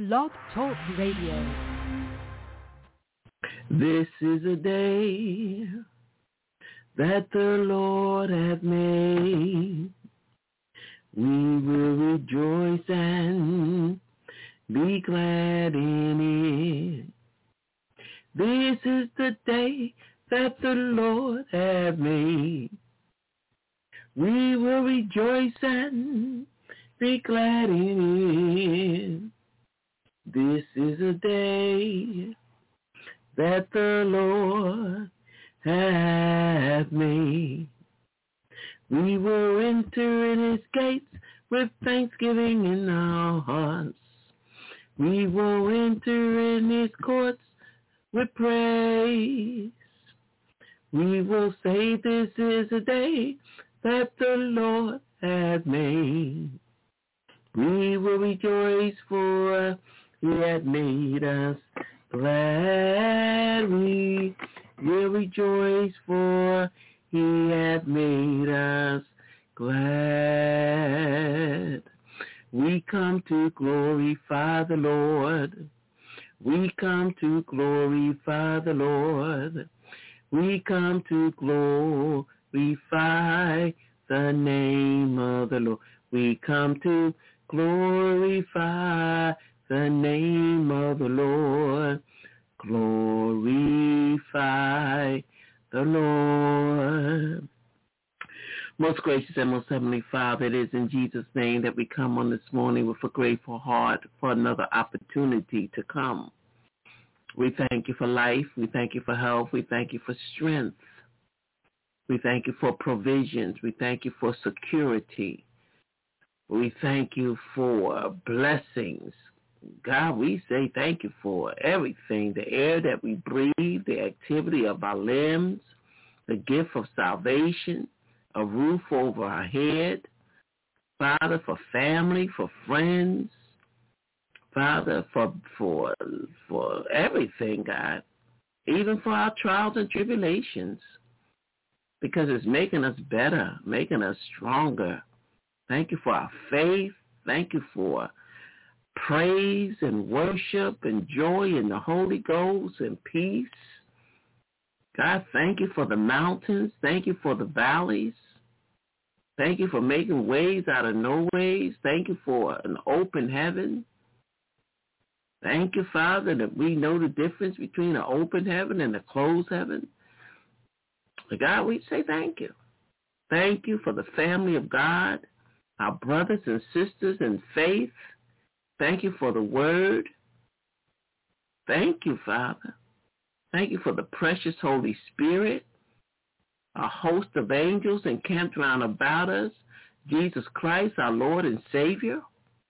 Blog Talk Radio. This is a day that the Lord hath made. We will rejoice and be glad in it. This is the day that the Lord hath made. We will rejoice and be glad in it. This is a day that the Lord hath made. We will enter in his gates with thanksgiving in our hearts. We will enter in his courts with praise. We will say this is a day that the Lord hath made. We will rejoice for he hath made us glad. We will rejoice for he hath made us glad. We come to glorify the Lord. We come to glorify the Lord. We come to glorify the name of the Lord. We come to glorify the name of the Lord. Glorify the Lord. Most gracious and most heavenly Father, it is in Jesus' name that we come on this morning with a grateful heart for another opportunity to come. We thank you for life. We thank you for health. We thank you for strength. We thank you for provisions. We thank you for security. We thank you for blessings. God, we say thank you for everything, the air that we breathe, the activity of our limbs, the gift of salvation, a roof over our head, Father, for family, for friends, Father, for everything, God, even for our trials and tribulations, because it's making us better, making us stronger. Thank you for our faith. Thank you for praise and worship and joy in the Holy Ghost and peace. God, thank you for the mountains. Thank you for the valleys. Thank you for making ways out of no ways. Thank you for an open heaven. Thank you, Father, that we know the difference between an open heaven and a closed heaven. God, we say thank you. Thank you for the family of God, our brothers and sisters in faith. Thank you for the word. Thank you, Father. Thank you for the precious Holy Spirit, a host of angels encamped round about us, Jesus Christ, our Lord and Savior,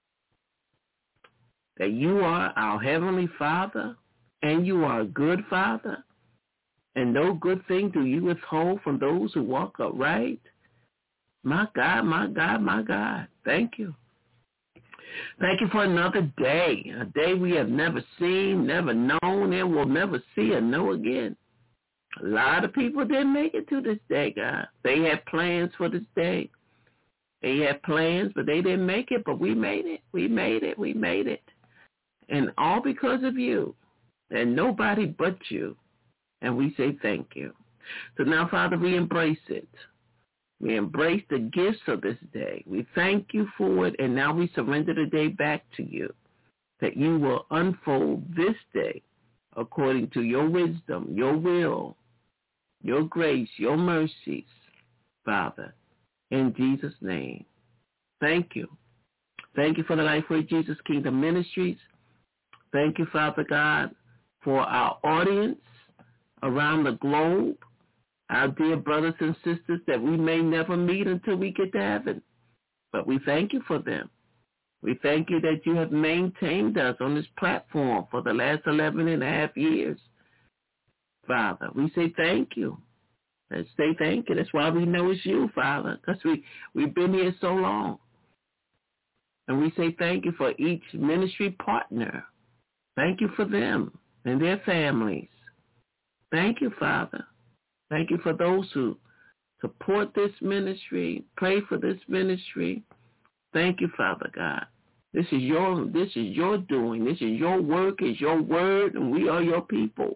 that you are our Heavenly Father, and you are a good Father, and no good thing do you withhold from those who walk upright. My God, my God, my God, thank you. Thank you for another day, a day we have never seen, never known, and will never see or know again. A lot of people didn't make it to this day, God. They had plans for this day. They had plans, but they didn't make it, but we made it. We made it. We made it. And all because of you, and nobody but you. And we say thank you. So now, Father, we embrace it. We embrace the gifts of this day. We thank you for it, and now we surrender the day back to you, that you will unfold this day according to your wisdom, your will, your grace, your mercies, Father, in Jesus' name. Thank you. Thank you for the Lifeway Jesus Kingdom Ministries. Thank you, Father God, for our audience around the globe, our dear brothers and sisters that we may never meet until we get to heaven. But we thank you for them. We thank you that you have maintained us on this platform for the last 11 and a half years. Father, we say thank you. Let's say thank you. That's why we know it's you, Father, because we've been here so long. And we say thank you for each ministry partner. Thank you for them and their families. Thank you, Father. Thank you for those who support this ministry, pray for this ministry. Thank you, Father God. This is your doing. This is your work, it's your word, and we are your people.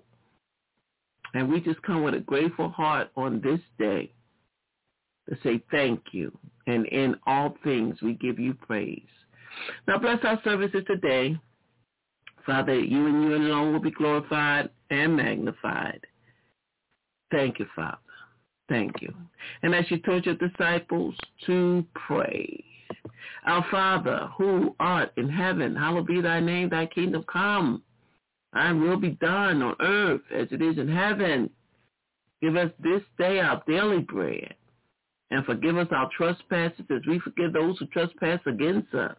And we just come with a grateful heart on this day to say thank you. And in all things, we give you praise. Now bless our services today. Father, you and you alone will be glorified and magnified. Thank you, Father. Thank you. And as you told your disciples to pray, our Father, who art in heaven, hallowed be thy name, thy kingdom come. Thy will be done on earth as it is in heaven. Give us this day our daily bread, and forgive us our trespasses as we forgive those who trespass against us.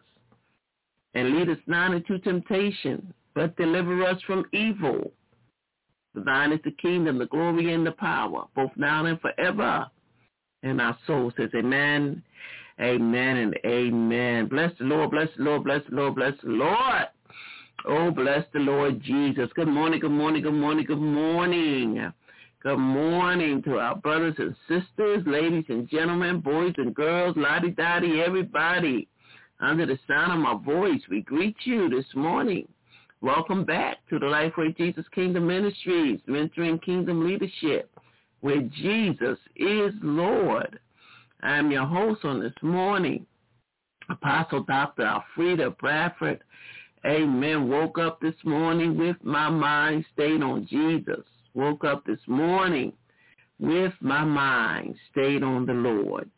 And lead us not into temptation, but deliver us from evil. For thine is the kingdom, the glory, and the power, both now and forever. And our soul says amen, amen, and amen. Bless the Lord, bless the Lord, bless the Lord, bless the Lord. Oh, bless the Lord Jesus. Good morning, good morning, good morning, good morning. Good morning to our brothers and sisters, ladies and gentlemen, boys and girls, lottie-dottie, everybody. Under the sound of my voice, we greet you this morning. Welcome back to the Lifeway Jesus Kingdom Ministries, mentoring kingdom leadership, where Jesus is Lord. I am your host on this morning, Apostle Dr. Alfreda Bradford. Amen. Woke up this morning with my mind stayed on Jesus. Woke up this morning with my mind stayed on the Lord.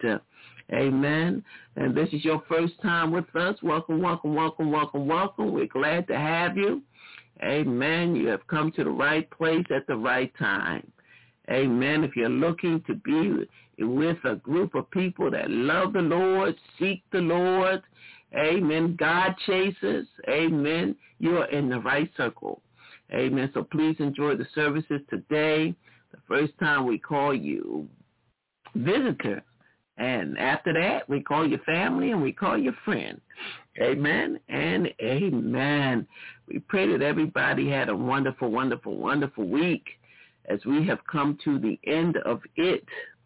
Amen. And this is your first time with us. Welcome, welcome, welcome, welcome, welcome. We're glad to have you. Amen. You have come to the right place at the right time. Amen. If you're looking to be with a group of people that love the Lord, seek the Lord, amen, God chasers, amen, you are in the right circle. Amen. So please enjoy the services today. The first time we call you visitor. And after that, we call your family and we call your friend. Amen and amen. We pray that everybody had a wonderful, wonderful, wonderful week as we have come to the end of it.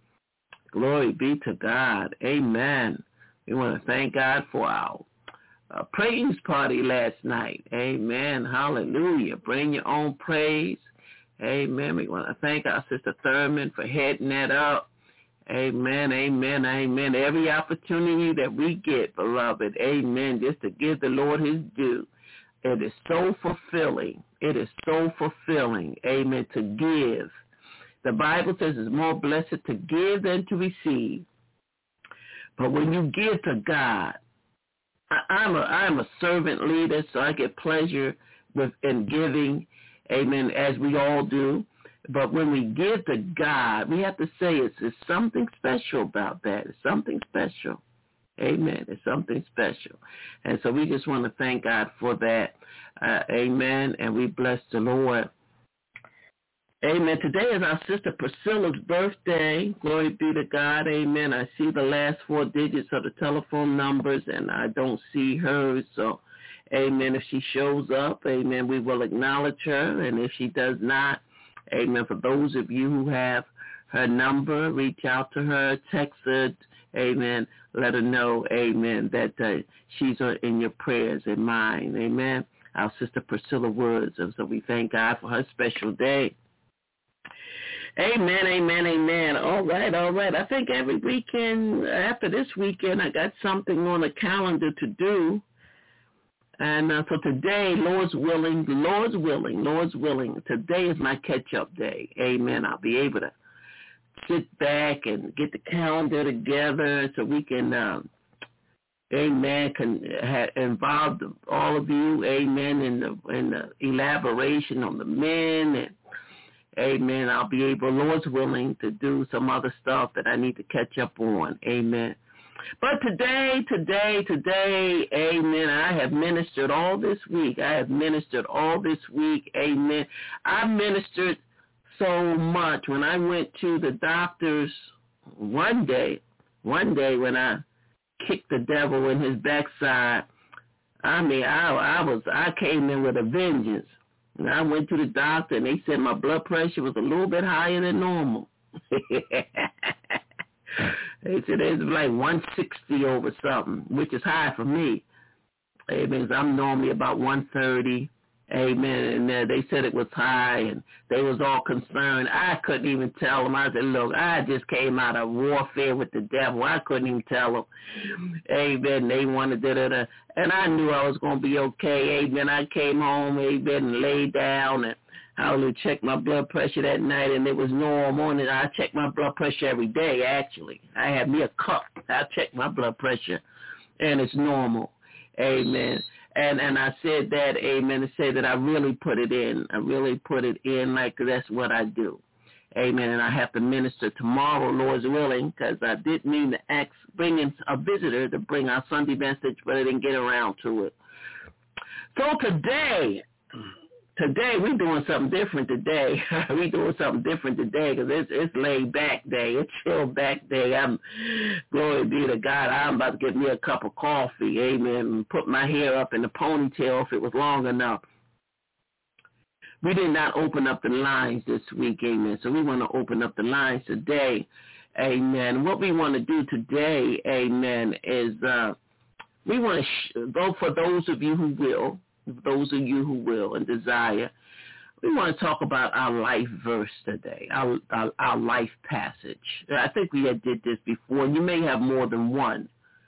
Glory be to God. Amen. We want to thank God for our praise party last night. Amen. Hallelujah. Bring your own praise. Amen. We want to thank our sister Thurman for heading that up. Amen, amen, amen. Every opportunity that we get, beloved, amen, just to give the Lord his due. It is so fulfilling. It is so fulfilling, amen, to give. The Bible says it's more blessed to give than to receive. But when you give to God, I'm a servant leader, so I get pleasure in giving, amen, as we all do. But when we give to God, we have to say it's something special about that. It's something special. Amen. It's something special. And so we just want to thank God for that. Amen. And we bless the Lord. Amen. Today is our sister Priscilla's birthday. Glory be to God. Amen. I see the last 4 digits of the telephone numbers, and I don't see hers. So, amen, if she shows up, amen, we will acknowledge her. And if she does not, amen, for those of you who have her number, reach out to her, text her, amen, let her know, amen, that she's in your prayers and mine, amen, our sister Priscilla Woods. And so we thank God for her special day. Amen, amen, amen. All right. I think every weekend, after this weekend, I got something on the calendar to do. And so today, Lord's willing, today is my catch-up day. Amen. I'll be able to sit back and get the calendar together so we can, amen, involve all of you, amen, in the elaboration on the men. And, amen, I'll be able, Lord's willing, to do some other stuff that I need to catch up on. Amen. But today, amen, I have ministered all this week. Amen. I ministered so much. When I went to the doctors one day when I kicked the devil in his backside, I mean, I came in with a vengeance. And I went to the doctor, and they said my blood pressure was a little bit higher than normal. They said it was like 160 over something, which is high for me. Amen. I'm normally about 130. Amen. And they said it was high, and they was all concerned. I couldn't even tell them. I said, look, I just came out of warfare with the devil. I couldn't even tell them. Amen. They wanted da-da-da. And I knew I was going to be okay. Amen. I came home, amen, and laid down, and I would check my blood pressure that night, and it was normal. And I check my blood pressure every day, actually. I had me a cup. I check my blood pressure, and it's normal. Amen. And I said that, amen, to say that I really put it in. I really put it in like that's what I do. Amen. And I have to minister tomorrow, Lord's willing, because I did mean to bring in a visitor to bring our Sunday message, but I didn't get around to it. So today we're doing something different today. We're doing something different today because it's laid back day. It's chill back day. Glory be to God. I'm about to get me a cup of coffee. Amen. And put my hair up in the ponytail if it was long enough. We did not open up the lines this week. Amen. So we want to open up the lines today. Amen. What we want to do today, amen, is we want to go for those of you who will. Those of you who will and desire, we want to talk about our life verse today, our life passage. I think we did this before. You may have more than one.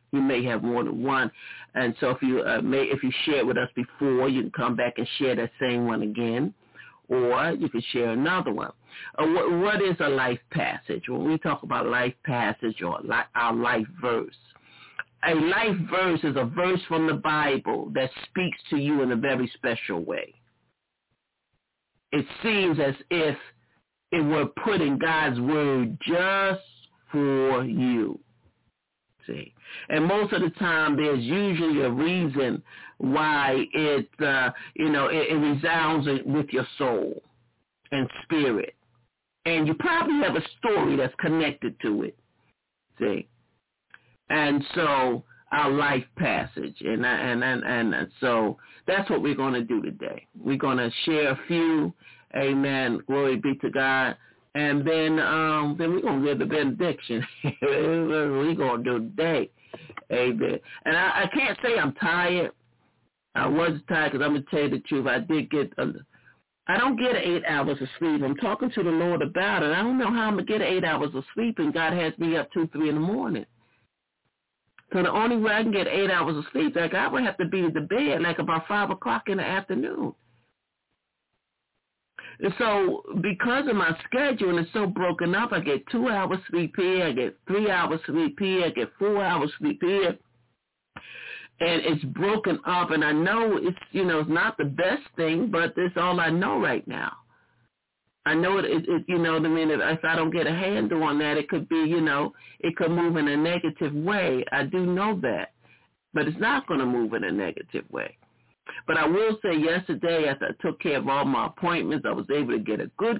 And so if you shared with us before, you can come back and share that same one again, or you can share another one. What is a life passage? When we talk about life passage or our life verse, a life verse is a verse from the Bible that speaks to you in a very special way. It seems as if it were put in God's word just for you. See, and most of the time there's usually a reason why it resounds with your soul and spirit, and you probably have a story that's connected to it. See. And so our life passage, and so that's what we're going to do today. We're going to share a few, amen, glory be to God, and then we're going to give the benediction. We're going to do today, amen. And I can't say I'm tired. I was tired because I'm going to tell you the truth. I don't get 8 hours of sleep. I'm talking to the Lord about it. I don't know how I'm going to get 8 hours of sleep, and God has me up 2, 3 in the morning. So the only way I can get 8 hours of sleep, like I would have to be in the bed like about 5 o'clock in the afternoon. And so because of my schedule and it's so broken up, I get 2 hours sleep here, I get 3 hours sleep here, I get 4 hours sleep here. And it's broken up, and I know it's, it's not the best thing, but it's all I know right now. I know it, you know what I mean? If I don't get a handle on that, it could be, it could move in a negative way. I do know that. But it's not going to move in a negative way. But I will say yesterday, as I took care of all my appointments, I was able to get a good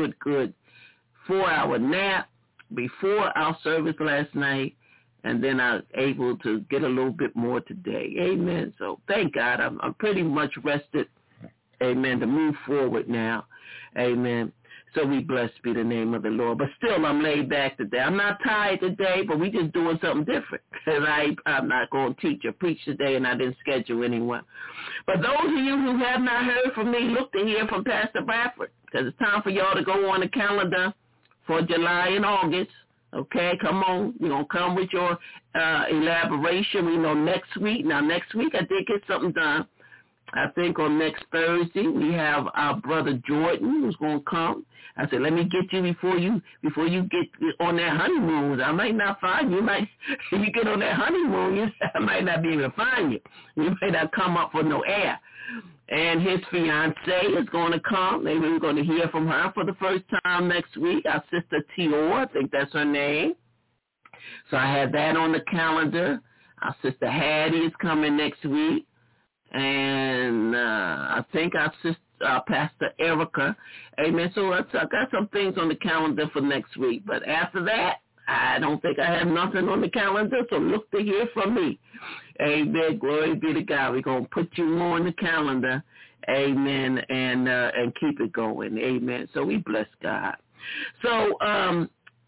4-hour nap before our service last night. And then I was able to get a little bit more today. Amen. So thank God. I'm pretty much rested. Amen. To move forward now. Amen. So we blessed be the name of the Lord. But still, I'm laid back today. I'm not tired today, but we just doing something different. Because I'm not going to teach or preach today, and I didn't schedule anyone. But those of you who have not heard from me, look to hear from Pastor Bradford. Because it's time for y'all to go on the calendar for July and August. Okay, come on. You're going to come with your elaboration. We know next week. Now, next week, I did get something done. I think on next Thursday we have our brother Jordan who's going to come. I said, let me get you before you get on that honeymoon. I might not find you. If you get on that honeymoon, I might not be able to find you. You may not come up for no air. And his fiance is going to come. Maybe we're going to hear from her for the first time next week. Our sister Tior, I think that's her name. So I have that on the calendar. Our sister Hattie is coming next week. And I think our sister, Pastor Erica. Amen. So I got some things on the calendar for next week. But after that, I don't think I have nothing on the calendar, so look to hear from me. Amen. Glory be to God. We're going to put you on the calendar. Amen. And keep it going. Amen. So we bless God. So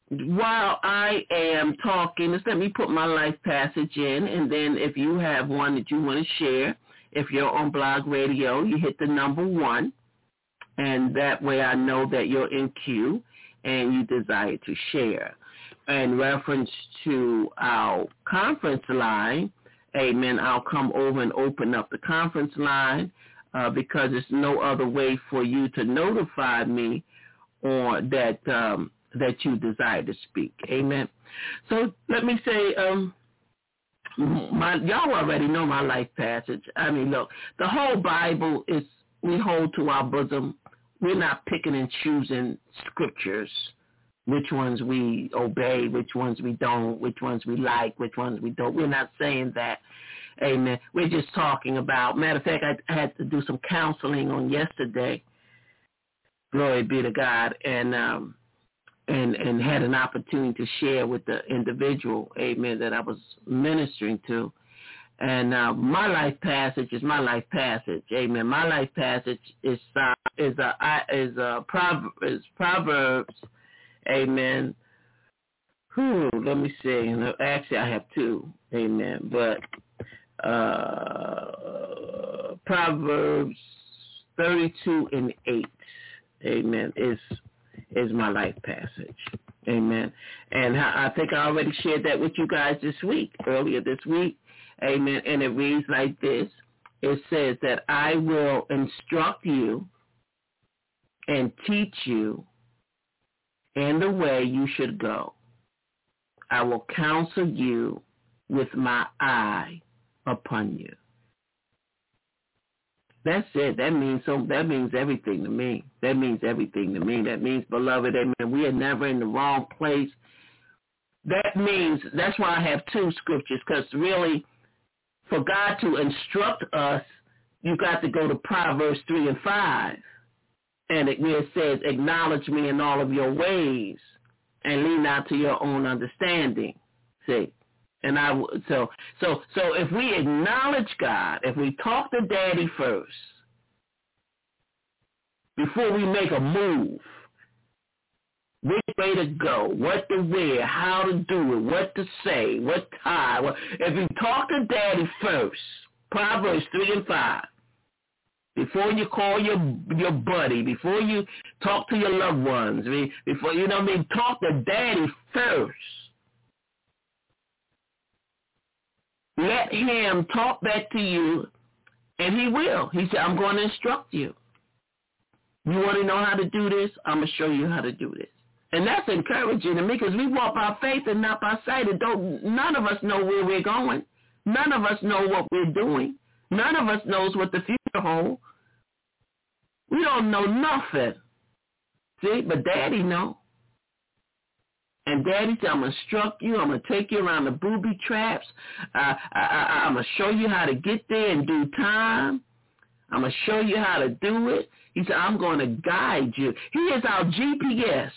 while I am talking, just let me put my life passage in, and then if you have one that you want to share, if you're on Blog Radio, you hit the number 1, and that way I know that you're in queue and you desire to share. In reference to our conference line, amen, I'll come over and open up the conference line because there's no other way for you to notify me or that you desire to speak. Amen. So let me say, y'all already know my life passage. I mean, look, the whole Bible is we hold to our bosom. We're not picking and choosing scriptures, which ones we obey, which ones we don't, which ones we like, which ones we don't. We're not saying that. Amen. We're just talking about, matter of fact, I had to do some counseling on yesterday. Glory be to God. And had an opportunity to share with the individual, amen, that I was ministering to. And my life passage is my life passage, amen. My life passage is Proverbs, amen. Let me see. Actually, I have 2, amen. But Proverbs 32:8, amen, is my life passage. Amen. And I think I already shared that with you guys earlier this week. Amen. And it reads like this. It says that I will instruct you and teach you in the way you should go. I will counsel you with my eye upon you. That's it. That means everything to me. That means everything to me. That means, beloved, amen, we are never in the wrong place. That means, that's why I have 2 scriptures, because really, for God to instruct us, you got to go to Proverbs 3:5. And where it says, acknowledge me in all of your ways and lean not to your own understanding. See? And so if we acknowledge God, if we talk to Daddy first, before we make a move, which way to go, what to wear, how to do it, what to say, what time. If you talk to Daddy first, Proverbs 3:5, before you call your buddy, before you talk to your loved ones, before talk to Daddy first. Let him talk back to you, and he will. He said, I'm going to instruct you. You want to know how to do this? I'm going to show you how to do this. And that's encouraging to me because we walk by faith and not by sight. None of us know where we're going. None of us know what we're doing. None of us knows what the future holds. We don't know nothing. See, but Daddy knows. And Daddy said, I'm going to instruct you. I'm going to take you around the booby traps. I'm going to show you how to get there in due time. I'm going to show you how to do it. He said, I'm going to guide you. He is our GPS.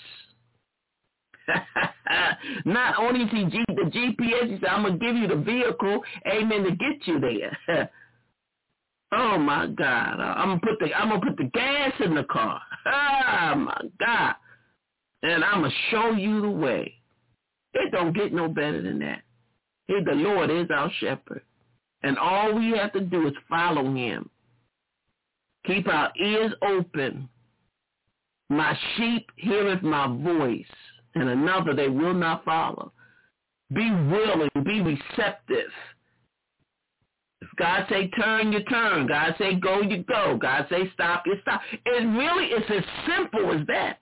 Not only is he the GPS, he said, I'm going to give you the vehicle, amen, to get you there. Oh, my God. I'm going to put the gas in the car. Oh, my God. And I'm going to show you the way. It don't get no better than that. The Lord is our shepherd. And all we have to do is follow him. Keep our ears open. My sheep heareth my voice, and another they will not follow. Be willing, be receptive. If God say turn, you turn. God say go, you go. God say stop, you stop. It really is as simple as that.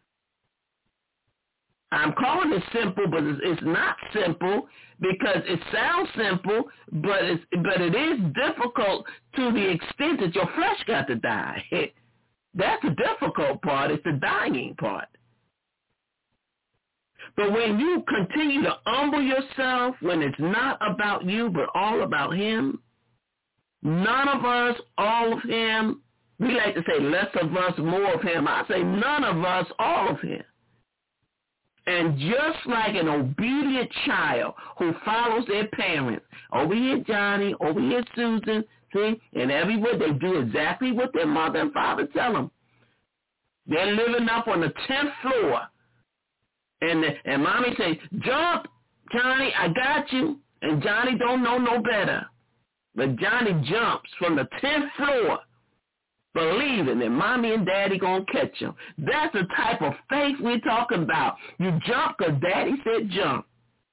I'm calling it simple, but it's not simple because it sounds simple, but it is difficult to the extent that your flesh got to die. That's the difficult part. It's the dying part. But when you continue to humble yourself, when it's not about you but all about him, none of us, all of him, we like to say less of us, more of him. I say none of us, all of him. And just like an obedient child who follows their parents, over here Johnny, over here Susan, see, and everywhere they do exactly what their mother and father tell them. They're living up on the 10th floor And mommy say, jump, Johnny, I got you. And Johnny don't know no better. But Johnny jumps from the 10th floor, believing that mommy and daddy going to catch him. That's the type of faith we're talking about. You jump because daddy said jump.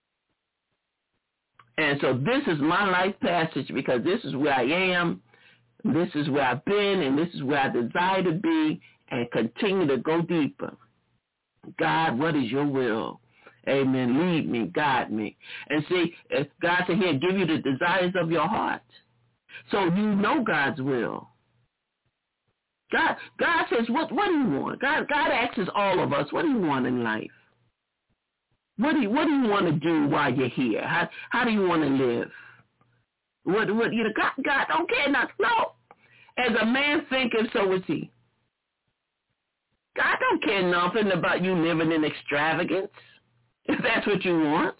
And so this is my life passage because this is where I am, this is where I've been, and this is where I desire to be and continue to go deeper. God, what is your will? Amen. Lead me, guide me. And see, God said he'll give you the desires of your heart. So you know God's will. God says, what do you want? God asks all of us, what do you want in life? What do you want to do while you're here? How do you want to live? What God don't care nothing. No. As a man thinketh, so is he. God don't care nothing about you living in extravagance, if that's what you want.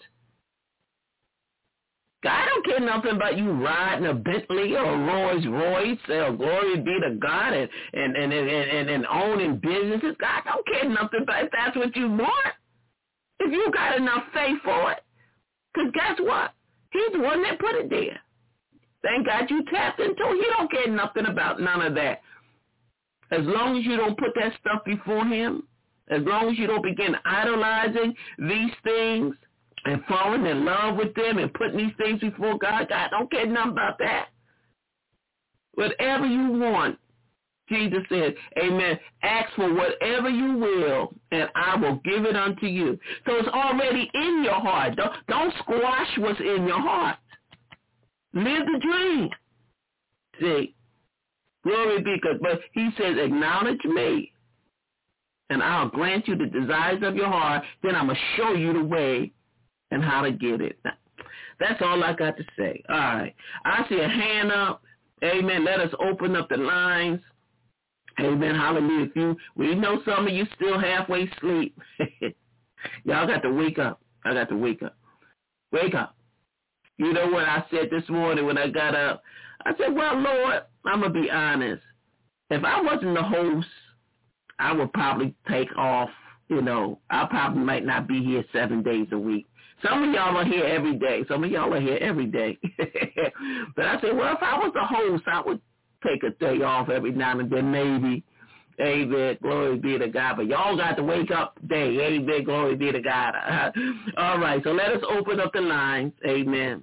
God don't care nothing about you riding a Bentley or a Rolls Royce. Glory be to God, and owning businesses. God don't care nothing about if that's what you want. If you got enough faith for it. Because guess what? He's the one that put it there. Thank God you tapped into it. He don't care nothing about none of that. As long as you don't put that stuff before him, as long as you don't begin idolizing these things and falling in love with them and putting these things before God, God don't care nothing about that. Whatever you want, Jesus said, amen, ask for whatever you will, and I will give it unto you. So it's already in your heart. Don't squash what's in your heart. Live the dream. See, glory be God. But he says, acknowledge me, and I'll grant you the desires of your heart. Then I'm going to show you the way and how to get it. That's all I got to say. All right. I see a hand up. Amen. Let us open up the lines. Amen. Hallelujah. We know some of you still halfway asleep. Y'all got to wake up. I got to wake up. Wake up. You know what I said this morning when I got up? I said, well, Lord, I'm going to be honest. If I wasn't the host, I would probably take off. I probably might not be here 7 days a week. Some of y'all are here every day. Some of y'all are here every day. But I said, well, if I was the host, I would take a day off every now and then, maybe. Amen. Glory be to God. But y'all got to wake up today. Amen. Glory be to God. All right. So let us open up the lines. Amen.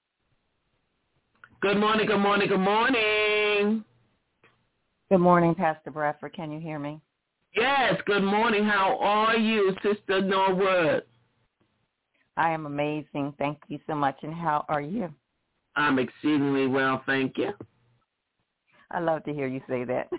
Good morning. Good morning. Good morning. Good morning, Pastor Bradford. Can you hear me? Yes. Good morning. How are you, Sister Norwood? I am amazing. Thank you so much. And how are you? I'm exceedingly well. Thank you. I love to hear you say that.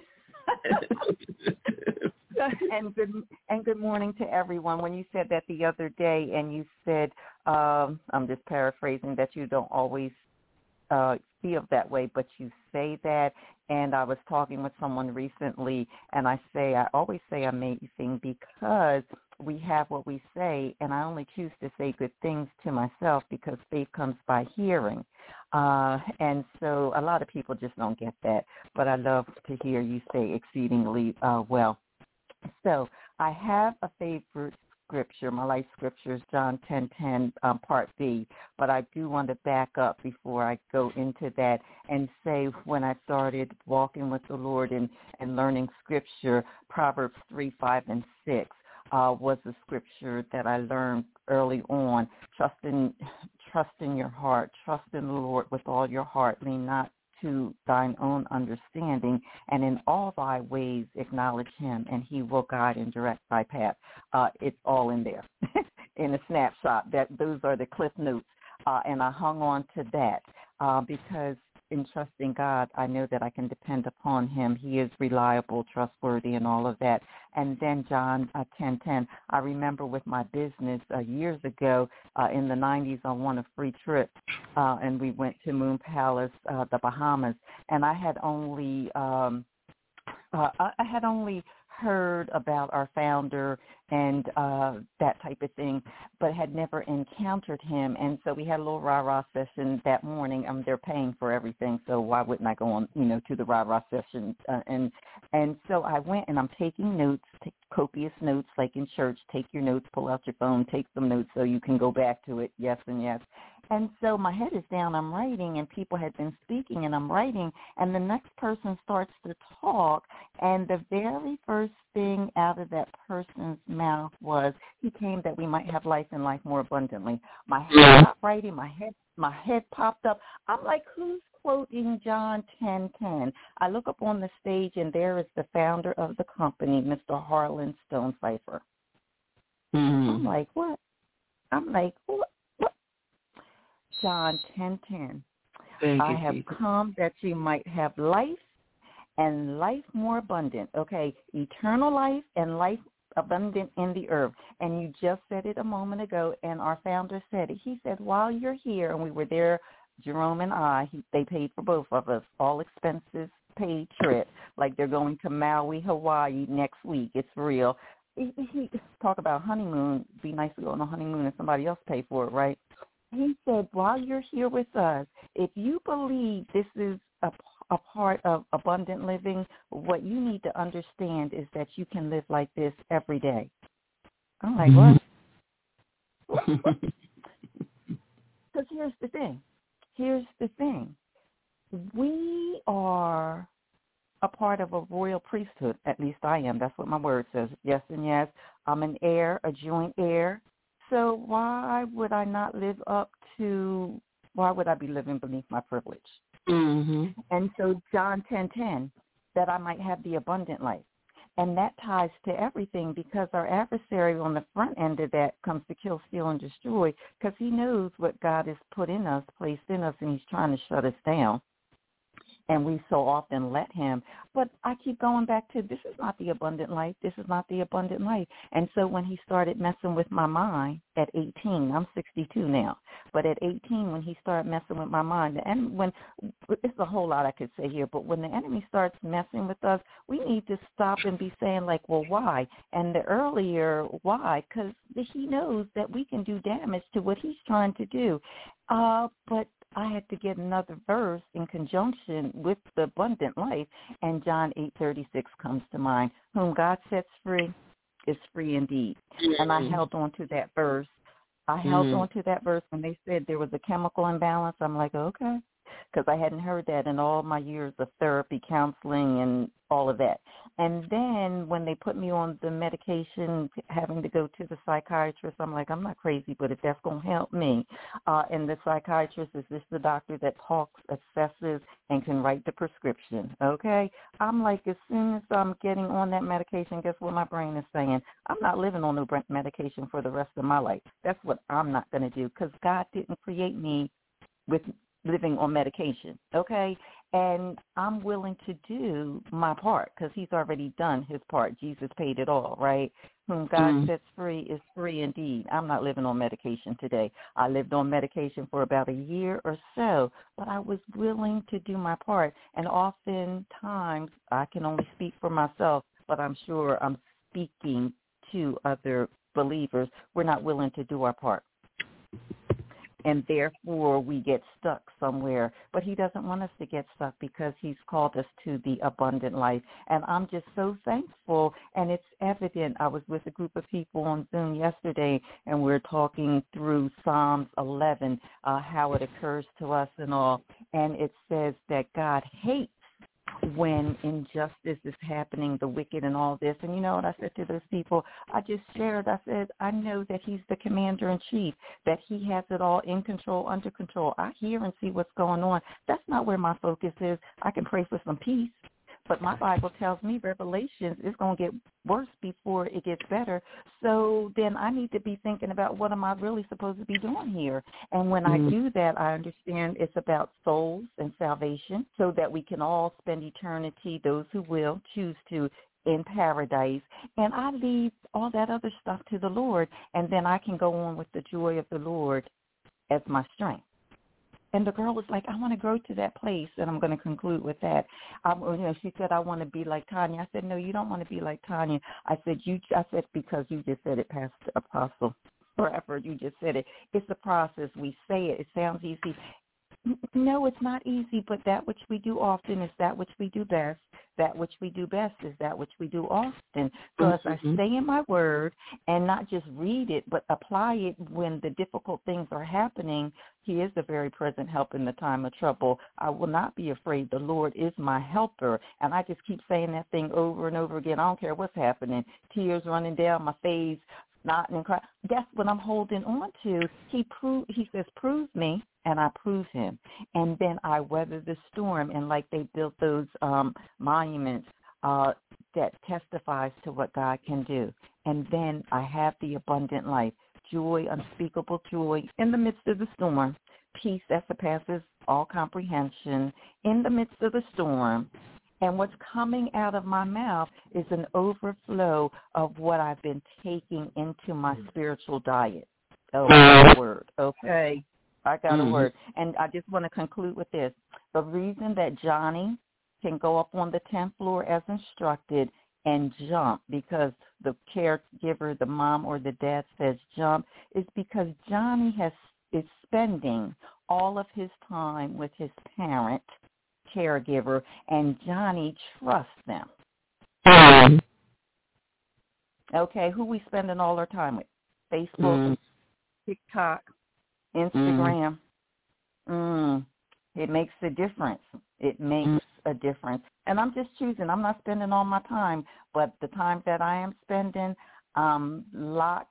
And good morning to everyone. When you said that the other day, and you said, I'm just paraphrasing, that you don't always feel that way, but you say that. And I was talking with someone recently, and I always say amazing because we have what we say, and I only choose to say good things to myself because faith comes by hearing. And so a lot of people just don't get that, but I love to hear you say exceedingly well. So I have a favorite scripture. My life scripture is John 10:10, Part B, but I do want to back up before I go into that and say when I started walking with the Lord and learning scripture, Proverbs 3, 5, and 6 was a scripture that I learned early on. Trust in your heart. Trust in the Lord with all your heart. Lean not to thine own understanding, and in all thy ways acknowledge him, and he will guide and direct thy path. It's all in there in a snapshot. Those are the cliff notes, and I hung on to that because in trusting God, I know that I can depend upon him. He is reliable, trustworthy, and all of that. And then John 10:10, I remember with my business years ago in the 90s, I won a free trip, and we went to Moon Palace, the Bahamas, and I had only heard about our founder and that type of thing, but had never encountered him. And so we had a little rah-rah session that morning. They're paying for everything, so why wouldn't I go on, to the rah-rah session? And so I went, and I'm taking notes, copious notes, like in church. Take your notes, pull out your phone, take some notes so you can go back to it, yes and yes. And so my head is down, I'm writing, and people had been speaking, and I'm writing, and the next person starts to talk, and the very first thing out of that person's mouth was, he came that we might have life and life more abundantly. My head stopped writing, my head popped up. I'm like, who's quoting John 10:10? I look up on the stage, and there is the founder of the company, Mr. Harlan Stonecipher. I'm like, what? John 10:10. I have come that you might have life and life more abundant. Okay, eternal life and life abundant in the earth. And you just said it a moment ago, and our founder said it. He said, while you're here, and we were there, Jerome and I, they paid for both of us, all expenses paid trip, like they're going to Maui, Hawaii next week. It's real. He talk about honeymoon. Be nice to go on a honeymoon and somebody else pay for it, right? He said, while you're here with us, if you believe this is a part of abundant living, what you need to understand is that you can live like this every day. I'm like, what? Because here's the thing. We are a part of a royal priesthood. At least I am. That's what my word says. Yes and yes. I'm an heir, a joint heir. So why would I be living beneath my privilege? And so John 10:10, that I might have the abundant life. And that ties to everything, because our adversary on the front end of that comes to kill, steal, and destroy, because he knows what God has put in us, placed in us, and he's trying to shut us down. And we so often let him. But I keep going back to, this is not the abundant life. This is not the abundant life. And so when he started messing with my mind at 18, I'm 62 now, but at 18 when he started messing with my mind, and when, it's a whole lot I could say here, but when the enemy starts messing with us, we need to stop and be saying like, well, why? And the earlier why, because he knows that we can do damage to what he's trying to do. But I had to get another verse in conjunction with the abundant life, and John 8:36 comes to mind. Whom God sets free is free indeed. And I held on to that verse. Held on to that verse when they said there was a chemical imbalance. I'm like, okay, because I hadn't heard that in all my years of therapy, counseling, and all of that. And then when they put me on the medication, having to go to the psychiatrist, I'm like, I'm not crazy, but if that's going to help me. And the psychiatrist is just the doctor that talks, assesses, and can write the prescription, okay? I'm like, as soon as I'm getting on that medication, guess what my brain is saying? I'm not living on no medication for the rest of my life. That's what I'm not going to do, because God didn't create me with living on medication, okay? And I'm willing to do my part, because he's already done his part. Jesus paid it all, right? Whom God sets free is free indeed. I'm not living on medication today. I lived on medication for about a year or so, but I was willing to do my part. And oftentimes, I can only speak for myself, but I'm sure I'm speaking to other believers. We're not willing to do our part. And therefore, we get stuck somewhere. But he doesn't want us to get stuck, because he's called us to the abundant life. And I'm just so thankful, and it's evident. I was with a group of people on Zoom yesterday, and we're talking through Psalms 11, how it occurs to us and all. And it says that God hates when injustice is happening, the wicked and all this. And you know what I said to those people? I just shared, I said, I know that he's the commander-in-chief, that he has it all in control, under control. I hear and see what's going on. That's not where my focus is. I can pray for some peace, but my Bible tells me Revelations is going to get worse before it gets better. So then I need to be thinking about, what am I really supposed to be doing here? And when I do that, I understand it's about souls and salvation, so that we can all spend eternity, those who will choose to, in paradise. And I leave all that other stuff to the Lord, and then I can go on with the joy of the Lord as my strength. And the girl was like, I want to go to that place, and I'm going to conclude with that. She said, I want to be like Tanya. I said, no, you don't want to be like Tanya. I said, because you just said it, Pastor Apostle. Forever, you just said it. It's a process. We say it. It sounds easy. No, it's not easy, but that which we do often is that which we do best. That which we do best is that which we do often. So as I stay in my word and not just read it, but apply it when the difficult things are happening, he is the very present help in the time of trouble. I will not be afraid. The Lord is my helper. And I just keep saying that thing over and over again. I don't care what's happening. Tears running down my face, snotting and crying. That's what I'm holding on to. He says, prove me, and I prove him. And then I weather the storm. And like they built those monuments that testifies to what God can do. And then I have the abundant life, joy, unspeakable joy in the midst of the storm, peace that surpasses all comprehension in the midst of the storm. And what's coming out of my mouth is an overflow of what I've been taking into my spiritual diet. Oh, I got a word. Okay. I got a word. And I just want to conclude with this. The reason that Johnny can go up on the 10th floor as instructed and jump because the caregiver, the mom or the dad says jump, is because Johnny is spending all of his time with his parent, caregiver, and Johnny trusts them. Okay, who we spending all our time with? Facebook, TikTok, Instagram. It makes a difference. It makes a difference. And I'm just choosing. I'm not spending all my time, but the time that I am spending, I'm locked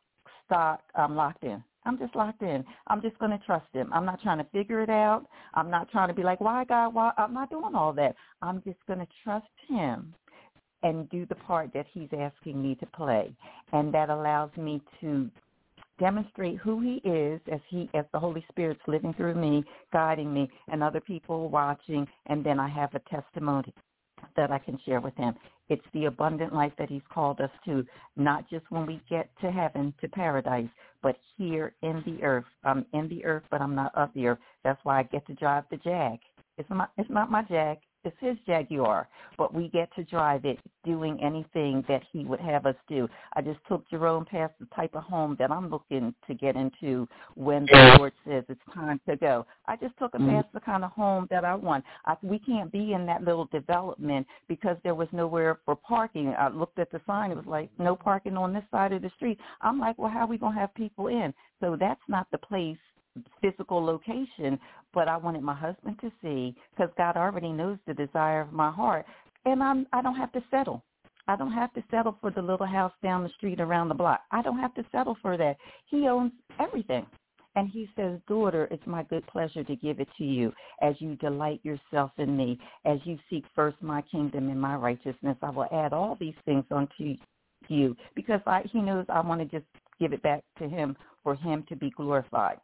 in. I'm just locked in. I'm just going to trust him. I'm not trying to figure it out. I'm not trying to be like, why, God? Why? I'm not doing all that. I'm just going to trust him and do the part that he's asking me to play. And that allows me to demonstrate who he is as the Holy Spirit's living through me, guiding me, and other people watching. And then I have a testimony that I can share with him. It's the abundant life that he's called us to, not just when we get to heaven, to paradise, but here in the earth. I'm in the earth, but I'm not of the earth. That's why I get to drive the Jag. It's not my Jag. It's his Jaguar, but we get to drive it doing anything that he would have us do. I just took Jerome past the type of home that I'm looking to get into when the Lord says it's time to go. I just took him past the kind of home that I want. We can't be in that little development because there was nowhere for parking. I looked at the sign. It was like, no parking on this side of the street. I'm like, well, how are we going to have people in? So that's not the place, physical location, but I wanted my husband to see, because God already knows the desire of my heart, and I don't have to settle. I don't have to settle for the little house down the street around the block. I don't have to settle for that. He owns everything. And he says, daughter, it's my good pleasure to give it to you as you delight yourself in me, as you seek first my kingdom and my righteousness. I will add all these things unto you, because he knows I want to just give it back to him for him to be glorified.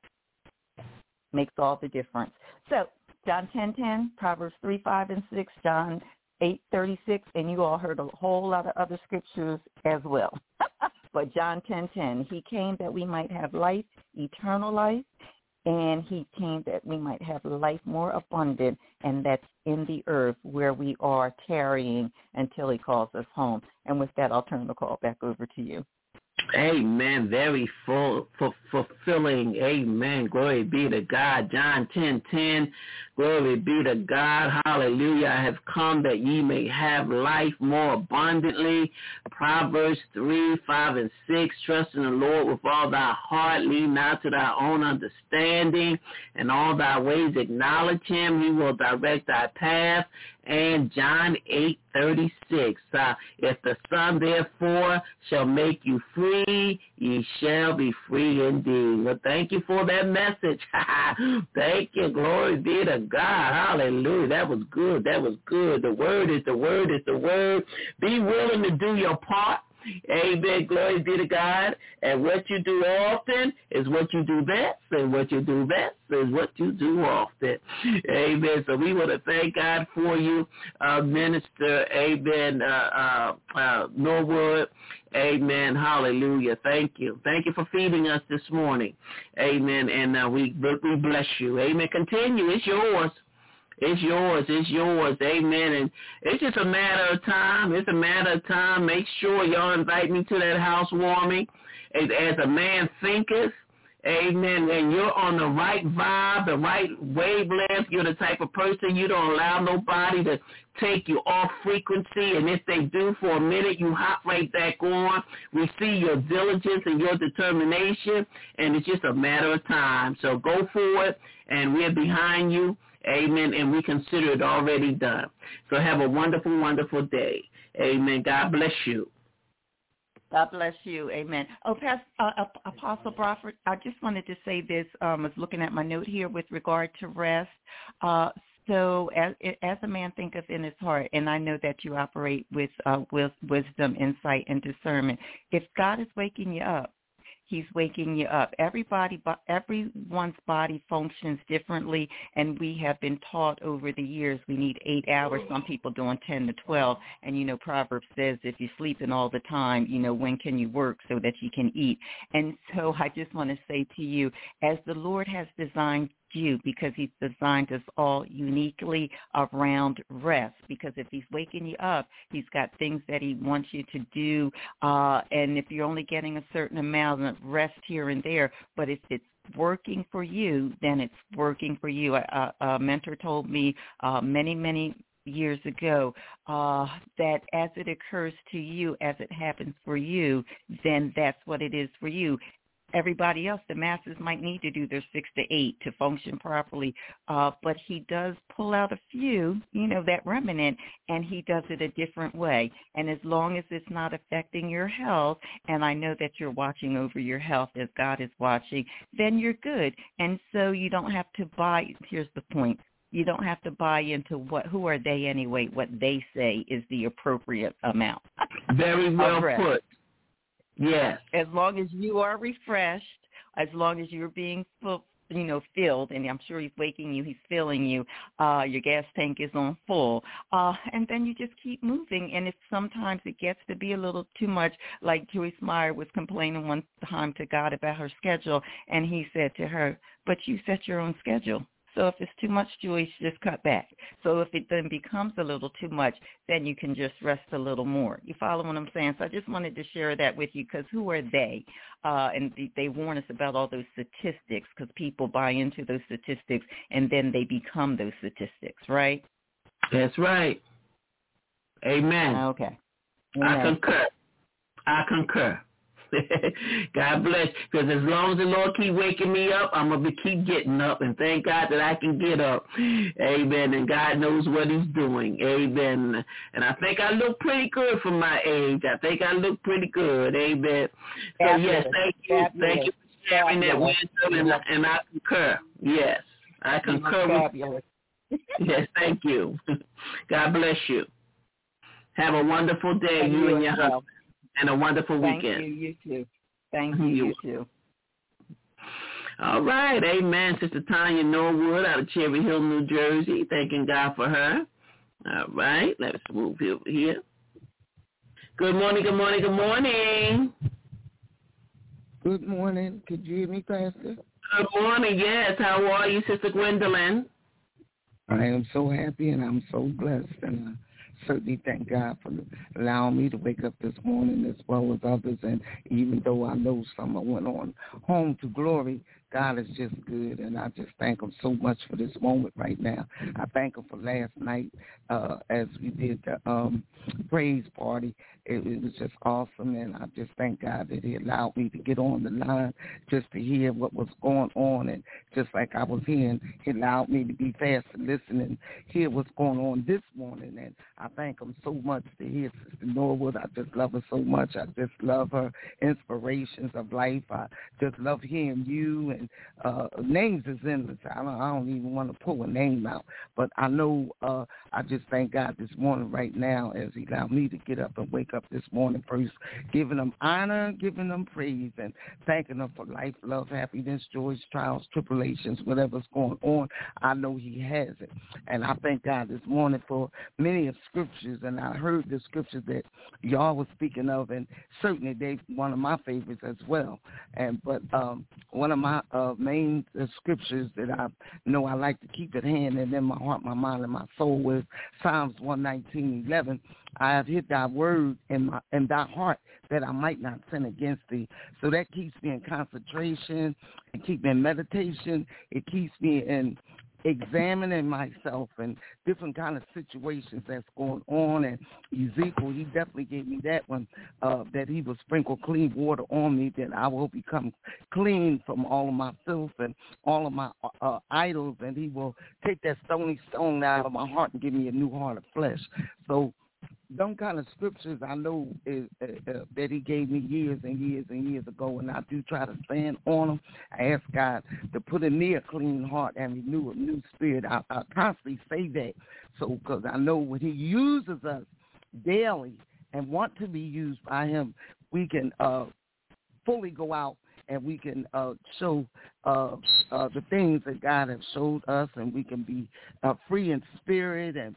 Makes all the difference. So John 10:10, Proverbs 3:5 and 6, John 8:36, and you all heard a whole lot of other scriptures as well. But John 10:10, he came that we might have life, eternal life, and he came that we might have life more abundant, and that's in the earth where we are tarrying until he calls us home. And with that, I'll turn the call back over to you. Amen. Very fulfilling. Amen. Glory be to God. John 10:10. Glory be to God. Hallelujah. I have come that ye may have life more abundantly. Proverbs 3:5 and 6. Trust in the Lord with all thy heart. Lean not to thy own understanding. And all thy ways acknowledge him. He will direct thy path. And John 8:36. If the Son therefore shall make you free, ye shall be free indeed. Well, thank you for that message. Thank you. Glory be to God. Hallelujah. That was good. That was good. The word is the word is the word. Be willing to do your part. Amen. Glory be to God. And what you do often is what you do best, and what you do best is what you do often. Amen. So we want to thank God for you, Minister. Amen. Norwood. Amen. Hallelujah. Thank you. Thank you for feeding us this morning. Amen. And we bless you. Amen. Continue. It's yours. It's yours. It's yours. Amen. And it's just a matter of time. It's a matter of time. Make sure y'all invite me to that housewarming. As a man thinketh, amen, and you're on the right vibe, the right wavelength, you're the type of person you don't allow nobody to take you off frequency, and if they do for a minute, you hop right back on. We see your diligence and your determination, and it's just a matter of time. So go for it, and we're behind you, amen, and we consider it already done. So have a wonderful, wonderful day. Amen. God bless you. God bless you. Amen. Oh, Apostle Bradford, I just wanted to say this. I was looking at my note here with regard to rest. So as a man thinketh in his heart, and I know that you operate with wisdom, insight, and discernment, if God is waking you up, He's waking you up. Everyone's body functions differently, and we have been taught over the years we need 8 hours. Some people doing 10 to 12. And, Proverbs says if you're sleeping all the time, when can you work so that you can eat? And so I just want to say to you, as the Lord has designed you, because He's designed us all uniquely around rest, because if He's waking you up, He's got things that He wants you to do, and if you're only getting a certain amount of rest here and there, but if it's working for you, then it's working for you. A mentor told me many years ago that as it occurs to you, as it happens for you, then that's what it is for you. Everybody else, the masses might need to do their 6 to 8 to function properly, but He does pull out a few, that remnant, and He does it a different way. And as long as it's not affecting your health, and I know that you're watching over your health as God is watching, then you're good. And so you don't have to buy, here's the point, you don't have to buy into who are they anyway, what they say is the appropriate amount. Very well put. Yes. As long as you are refreshed, as long as you're being filled, and I'm sure He's waking you, He's filling you, your gas tank is on full, and then you just keep moving. And if sometimes it gets to be a little too much, like Joyce Meyer was complaining one time to God about her schedule, and He said to her, but you set your own schedule. So if it's too much, Joyce, just cut back. So if it then becomes a little too much, then you can just rest a little more. You follow what I'm saying? So I just wanted to share that with you, because who are they? And they warn us about all those statistics, because people buy into those statistics and then they become those statistics, right? That's right. Amen. Okay. Amen. I concur. God bless. Because as long as the Lord keep waking me up, I'm going to keep getting up. And thank God that I can get up. Amen. And God knows what He's doing. Amen. And I think I look pretty good for my age. I think I look pretty good. Amen. So, yes, thank you. Thank you for sharing that wisdom. And I concur. Yes, I concur. Yes, thank you. God bless you. Have a wonderful day, you and your husband. And a wonderful weekend. Thank you, you too. Thank you, you too. All right, amen. Sister Tanya Norwood out of Cherry Hill, New Jersey. Thanking God for her. All right, let's move over here. Good morning, good morning, good morning. Good morning. Could you hear me, Pastor? Good morning, yes. How are you, Sister Gwendolyn? I am so happy and I'm so blessed, and certainly thank God for allowing me to wake up this morning as well as others. And even though I know some went on home to glory, God is just good, and I just thank Him so much for this moment right now. I thank Him for last night as we did the praise party. It was just awesome, and I just thank God that He allowed me to get on the line just to hear what was going on, and just like I was hearing, He allowed me to be fast to listen and hear what's going on this morning, and I thank Him so much to hear Sister Norwood. I just love her so much. I just love her inspirations of life. I just love hearing you and and names is endless. I don't even want to pull a name out, but I know I just thank God this morning right now as He allowed me to get up and wake up this morning first, giving Him honor, giving Him praise, and thanking Him for life, love, happiness, joys, trials, tribulations, whatever's going on. I know He has it, and I thank God this morning for many of scriptures, and I heard the scriptures that y'all was speaking of, and certainly they one of my favorites as well. But one of my main scriptures that I know I like to keep at hand and in my heart, my mind, and my soul is Psalms 119:11. I have hid thy word in thy heart that I might not sin against thee. So that keeps me in concentration, it keeps me in meditation, it keeps me in examining myself and different kind of situations that's going on. And Ezekiel, he definitely gave me that one, that he will sprinkle clean water on me, that I will become clean from all of my filth and all of my idols, and he will take that stony stone out of my heart and give me a new heart of flesh. So them kind of scriptures I know is, that he gave me years and years and years ago, and I do try to stand on them. I ask God to put in me a clean heart and renew a new spirit. I constantly say that, so because I know when he uses us daily and want to be used by him, we can fully go out and we can show the things that God has showed us, and we can be free in spirit and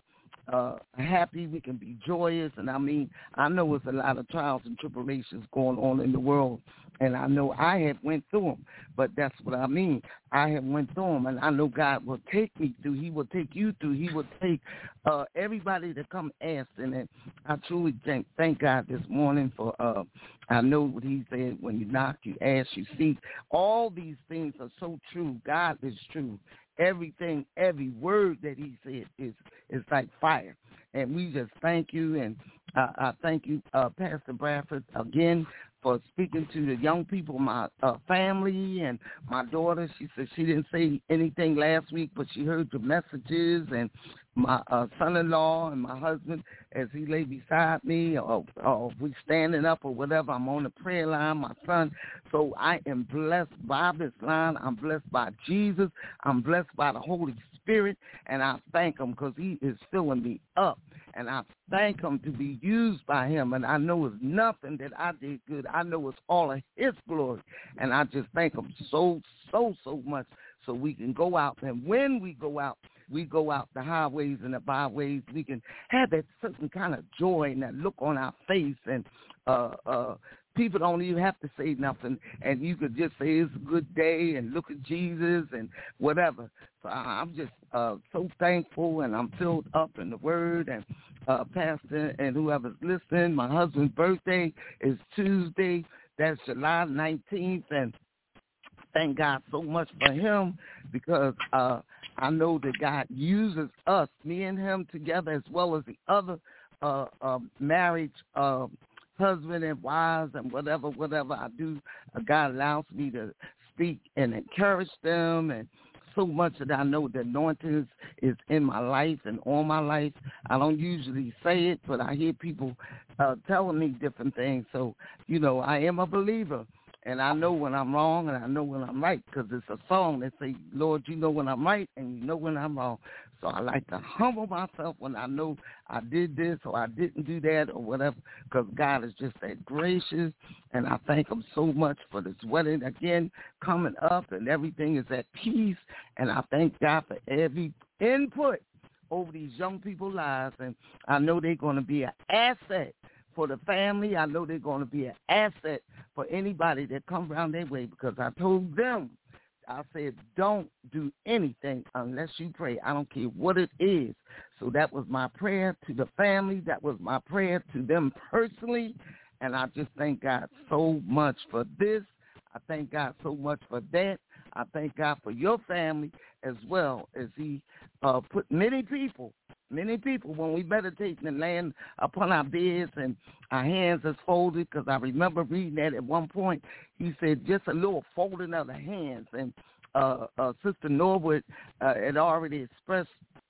happy, we can be joyous. And I mean, I know it's a lot of trials and tribulations going on in the world, and I know I have went through them, but that's what I mean. I have went through them, and I know God will take me through. He will take you through. He will take everybody to come asking, and I truly thank God this morning for, I know what he said, when you knock, you ask, you seek. All these things are so true. God is true. Everything, every word that he said is like fire. And we just thank you. And I thank you, Pastor Bradford, again, for speaking to the young people, my family and my daughter. She said she didn't say anything last week, but she heard the messages, and my son-in-law and my husband, as he lay beside me, or we standing up or whatever, I'm on the prayer line, my son. So I am blessed by this line. I'm blessed by Jesus. I'm blessed by the Holy Spirit, and I thank him because he is filling me up. And I thank him to be used by him. And I know it's nothing that I did good. I know it's all of his glory. And I just thank him so much, so we can go out. And when we go out the highways and the byways. We can have that certain kind of joy and that look on our face. And people don't even have to say nothing. And you could just say it's a good day and look at Jesus and whatever. So I'm just so thankful, and I'm filled up in the Word. And Pastor and whoever's listening, my husband's birthday is Tuesday. That's July 19th. And thank God so much for him, because I know that God uses us, me and him together, as well as the other marriage husband and wives and whatever I do. God allows me to speak and encourage them, and so much that I know the anointing is in my life and on my life. I don't usually say it, but I hear people telling me different things. So, I am a believer. And I know when I'm wrong, and I know when I'm right, because it's a song that says, Lord, you know when I'm right, and you know when I'm wrong. So I like to humble myself when I know I did this or I didn't do that or whatever, because God is just that gracious. And I thank him so much for this wedding, again, coming up, and everything is at peace. And I thank God for every input over these young people's lives. And I know they're going to be an asset for the family. I know they're going to be an asset for anybody that comes around their way, because I told them, I said, don't do anything unless you pray. I don't care what it is. So that was my prayer to the family. That was my prayer to them personally. And I just thank God so much for this. I thank God so much for that. I thank God for your family as well, as he put many people, when we meditate and land upon our beds and our hands is folded, because I remember reading that at one point. He said just a little folding of the hands. And Sister Norwood had already expressed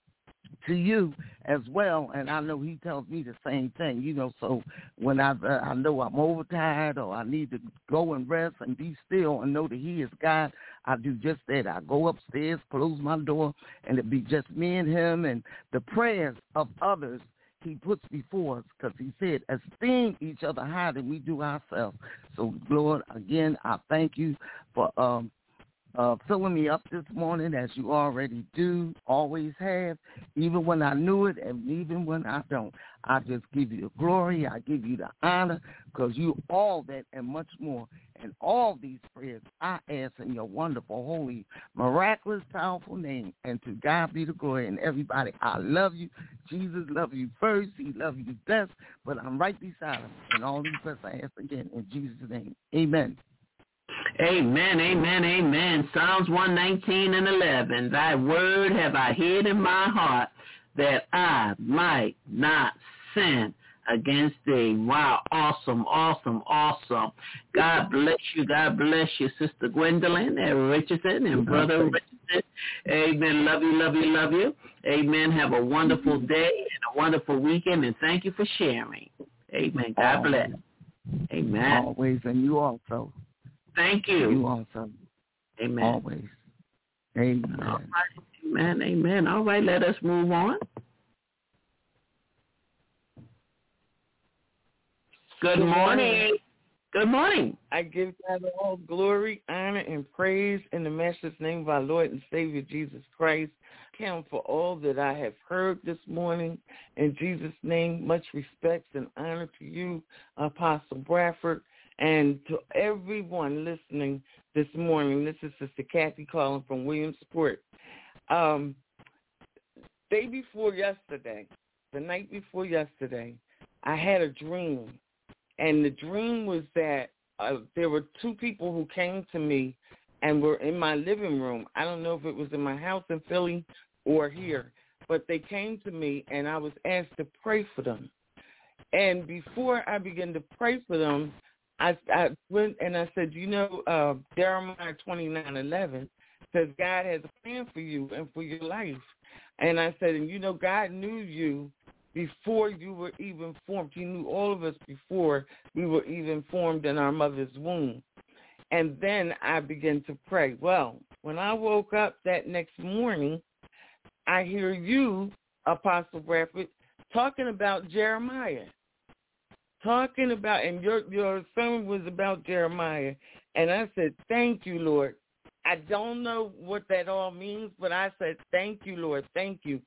to you as well, and I know he tells me the same thing, so when I know I'm overtired or I need to go and rest and be still and know that he is God, I do just that. I go upstairs, close my door, and it be just me and him, and the prayers of others he puts before us, because he said, esteem each other higher than we do ourselves. So, Lord, again, I thank you for filling me up this morning as you already do, always have, even when I knew it and even when I don't. I just give you the glory. I give you the honor, because you all that and much more. And all these prayers I ask in your wonderful, holy, miraculous, powerful name. And to God be the glory. And everybody, I love you. Jesus loves you first. He loves you best. But I'm right beside him. And all these prayers I ask again in Jesus' name. Amen. Amen, amen, amen. Psalms 119:11. Thy word have I hid in my heart, that I might not sin against thee. Wow, awesome, awesome, awesome. God bless you, Sister Gwendolyn and Richardson and Brother Richardson. Amen. Love you, love you, love you. Amen. Have a wonderful day and a wonderful weekend, and thank you for sharing. Amen. God bless. Amen. Always, and you also. Thank you. You also. Amen. Always. Amen. All right. Amen. Amen. All right, let us move on. Good morning. Good morning. I give God all glory, honor, and praise in the matchless name of our Lord and Savior Jesus Christ. Count for all that I have heard this morning. In Jesus' name, much respect and honor to you, Apostle Bradford. And to everyone listening this morning, this is Sister Kathy calling from Williamsport. The night before yesterday, I had a dream. And the dream was that there were two people who came to me and were in my living room. I don't know if it was in my house in Philly or here, but they came to me and I was asked to pray for them. And before I began to pray for them, I went and I said, Jeremiah 29:11 says God has a plan for you and for your life. And I said, and God knew you before you were even formed. He knew all of us before we were even formed in our mother's womb. And then I began to pray. Well, when I woke up that next morning, I hear you, Apostle Bradford, talking about Jeremiah. And your sermon was about Jeremiah. And I said, thank you, Lord. I don't know what that all means, but I said, thank you, Lord. Thank you.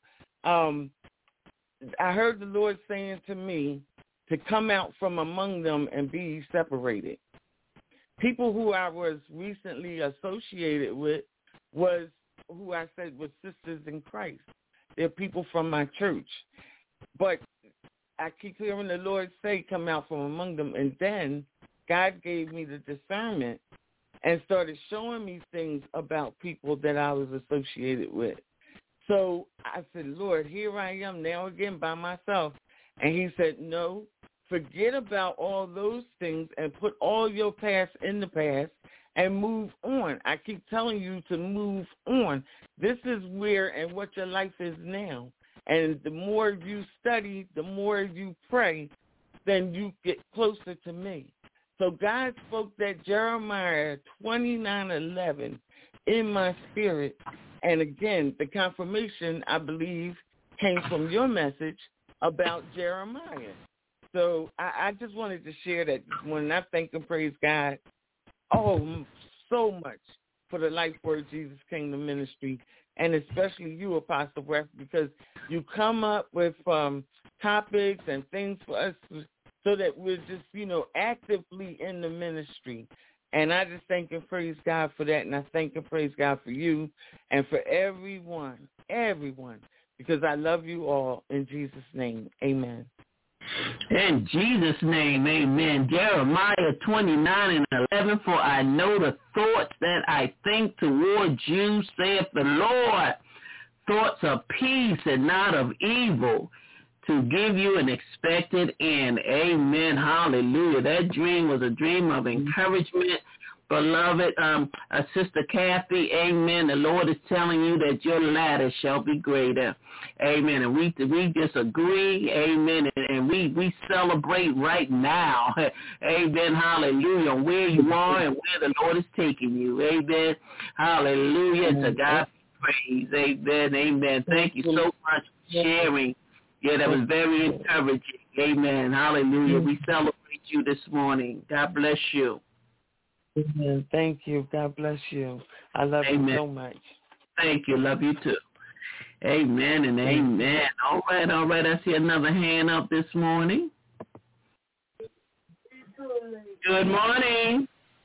I heard the Lord saying to me to come out from among them and be separated. People who I was recently associated with was who I said was sisters in Christ. They're people from my church. But I keep hearing the Lord say, come out from among them. And then God gave me the discernment and started showing me things about people that I was associated with. So I said, Lord, here I am now again by myself. And he said, no, forget about all those things and put all your past in the past and move on. I keep telling you to move on. This is where and what your life is now. And the more you study, the more you pray, then you get closer to me. So God spoke that Jeremiah 29:11 in my spirit. And again, the confirmation, I believe, came from your message about Jeremiah. So I just wanted to share that this morning. I thank and praise God so much for the Life Word Jesus Kingdom Ministry, and especially you, Apostle Bradford, because you come up with topics and things for us so that we're just, actively in the ministry. And I just thank and praise God for that, and I thank and praise God for you and for everyone, because I love you all in Jesus' name. Amen. In Jesus' name, amen. Jeremiah 29:11, for I know the thoughts that I think towards you, saith the Lord, thoughts of peace and not of evil, to give you an expected end. Amen. Hallelujah. That dream was a dream of encouragement, Beloved, Sister Kathy, amen. The Lord is telling you that your ladder shall be greater. Amen. And we just agree, amen, and we celebrate right now. Amen. Hallelujah. Where you are and where the Lord is taking you. Amen. Hallelujah. To God be praise. Amen. Amen. Thank you so much for sharing. Yeah, that was very encouraging. Amen. Hallelujah. We celebrate you this morning. God bless you. Amen. Thank you. God bless you. I love you so much. Thank you. Love you too. Amen and amen. All right. I see another hand up this morning. Good morning.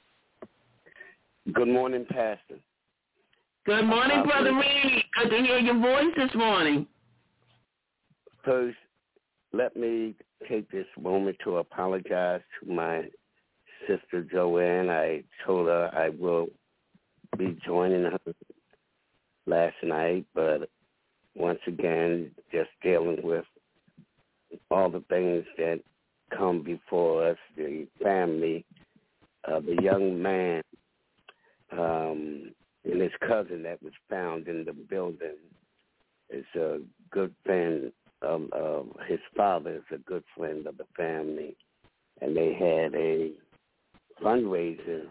Good morning, Pastor. Good morning, Brother Reed. Good to hear your voice this morning. First, let me take this moment to apologize to my sister Joanne. I told her I will be joining her last night, but once again, just dealing with all the things that come before us, the family, the young man and his cousin that was found in the building is a good friend of his father, is a good friend of the family, and they had a fundraiser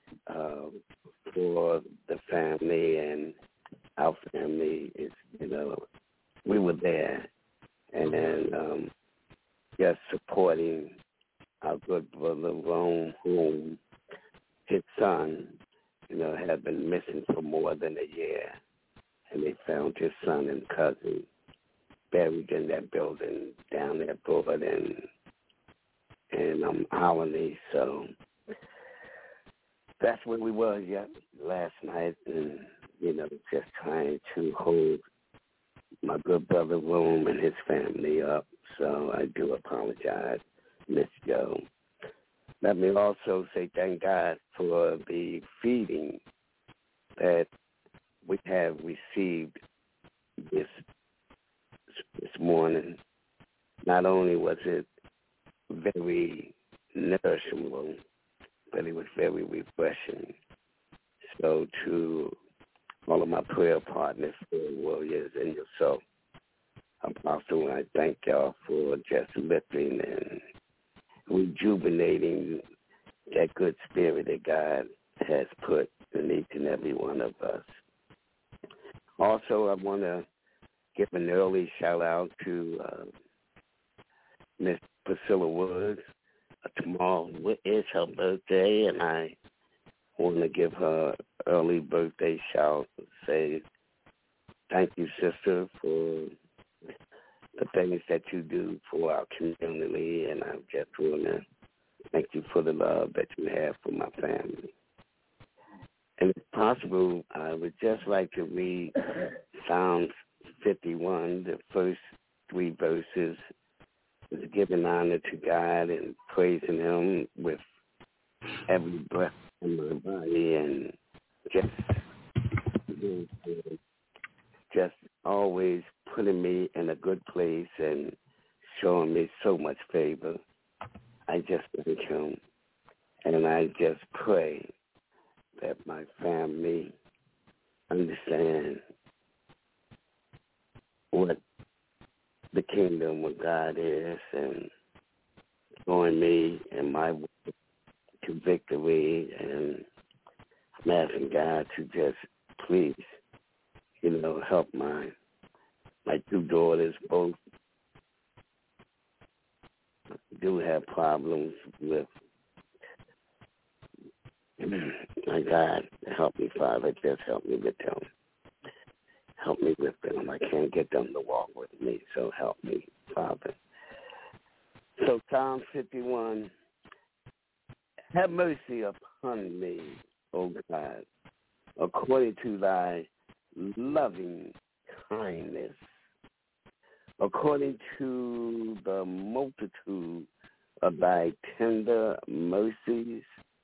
for the family, and our family is, we were there, and then just supporting our good brother Rome, whom his son, had been missing for more than a year, and they found his son and cousin buried in that building down there, Broad and Alany. So that's where we were last night, and just trying to hold my good brother Rome and his family up. So I do apologize, Miss Joe. Let me also say thank God for the feeding that we have received this morning. Not only was it very nourishing, but it was very refreshing. So to all of my prayer partners, prayer warriors, and yourself, Apostle, I thank y'all for just lifting and rejuvenating that good spirit that God has put in each and every one of us. Also, I want to give an early shout-out to Miss Priscilla Woods. Tomorrow is her birthday, and I want to give her early birthday shout and say thank you, sister, for the things that you do for our community, and I just want to thank you for the love that you have for my family. And if possible, I would just like to read Psalms 51, the first 3 verses, is giving honor to God and praising Him with every breath in my body, and just always putting me in a good place and showing me so much favor. I just thank Him, and I just pray that my family understand what the kingdom of God is, and showing me and my way to victory. And I'm asking God to just please, help my 2 daughters. Both do have problems with. My God, help me, Father. Just help me with them. Help me with them. I can't get them to walk with me, so help me, Father. So Psalm 51, have mercy upon me, O God, according to thy loving kindness, according to the multitude of thy tender mercies,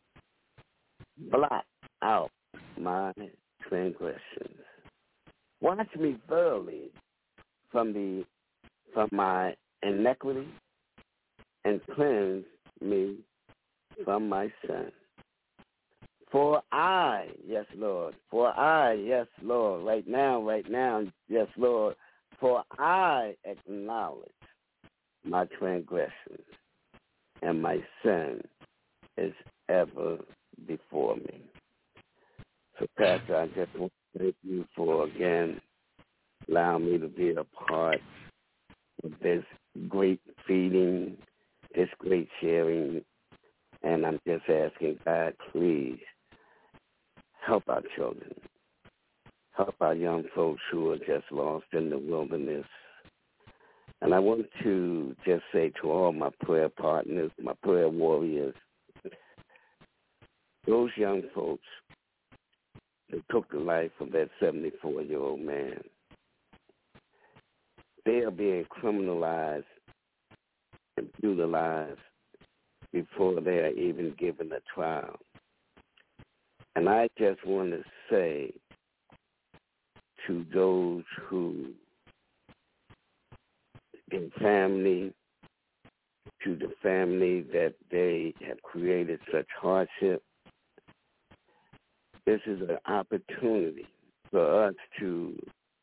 blot out my transgressions. Wash me thoroughly from my iniquity, and cleanse me from my sin. For I, yes, Lord. For I, yes, Lord. Right now, yes, Lord. For I acknowledge my transgressions, and my sin is ever before me. So, Pastor, I just want to thank you for, again, allowing me to be a part of this great feeding, this great sharing, and I'm just asking God, please, help our children, help our young folks who are just lost in the wilderness. And I want to just say to all my prayer partners, my prayer warriors, those young folks that took the life of that 74-year-old man, they are being criminalized and brutalized before they are even given a trial. And I just want to say to those who, in family, to the family that they have created such hardship, this is an opportunity for us to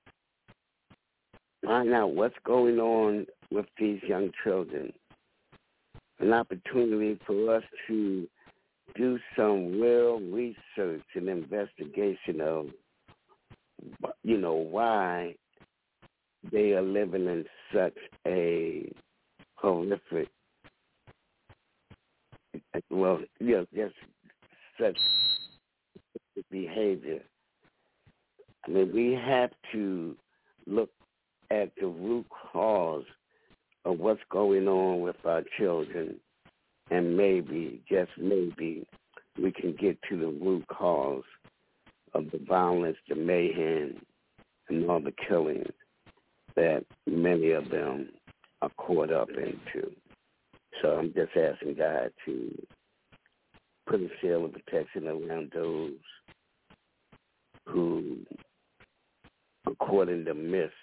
find out what's going on with these young children, an opportunity for us to do some real research and investigation of, why they are living in such a horrific, just such behavior. I mean, we have to look at the root cause of what's going on with our children, and maybe, just maybe, we can get to the root cause of the violence, the mayhem, and all the killings that many of them are caught up into. So I'm just asking God to put a shield of protection around those who, according to myths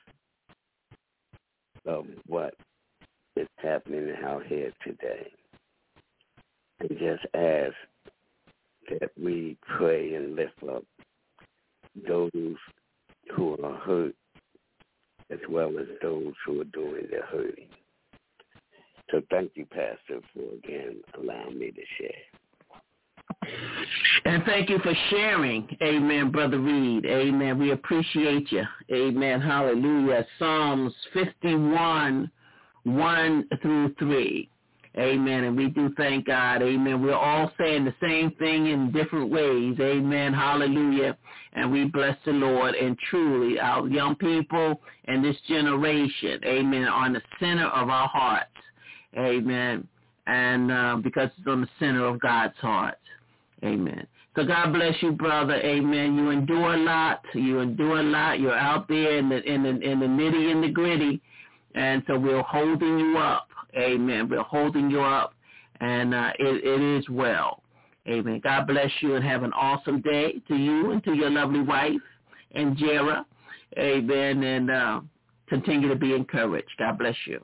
of what is happening out here today, and just ask that we pray and lift up those who are hurt as well as those who are doing the hurting. So thank you, Pastor, for, again, allowing me to share. And thank you for sharing. Amen, Brother Reed. Amen. We appreciate you. Amen. Hallelujah. Psalms 51, 1 through 3. Amen. And we do thank God. Amen. We're all saying the same thing in different ways. Amen. Hallelujah. And we bless the Lord. And truly, our young people and this generation, amen, are in the center of our hearts. Amen. And because it's on the center of God's heart. Amen. So God bless you, brother. Amen. You endure a lot. You're out there in the nitty and the gritty. And so we're holding you up. Amen. We're holding you up. And it is well. Amen. God bless you and have an awesome day to you and to your lovely wife and Jera. Amen. And continue to be encouraged. God bless you.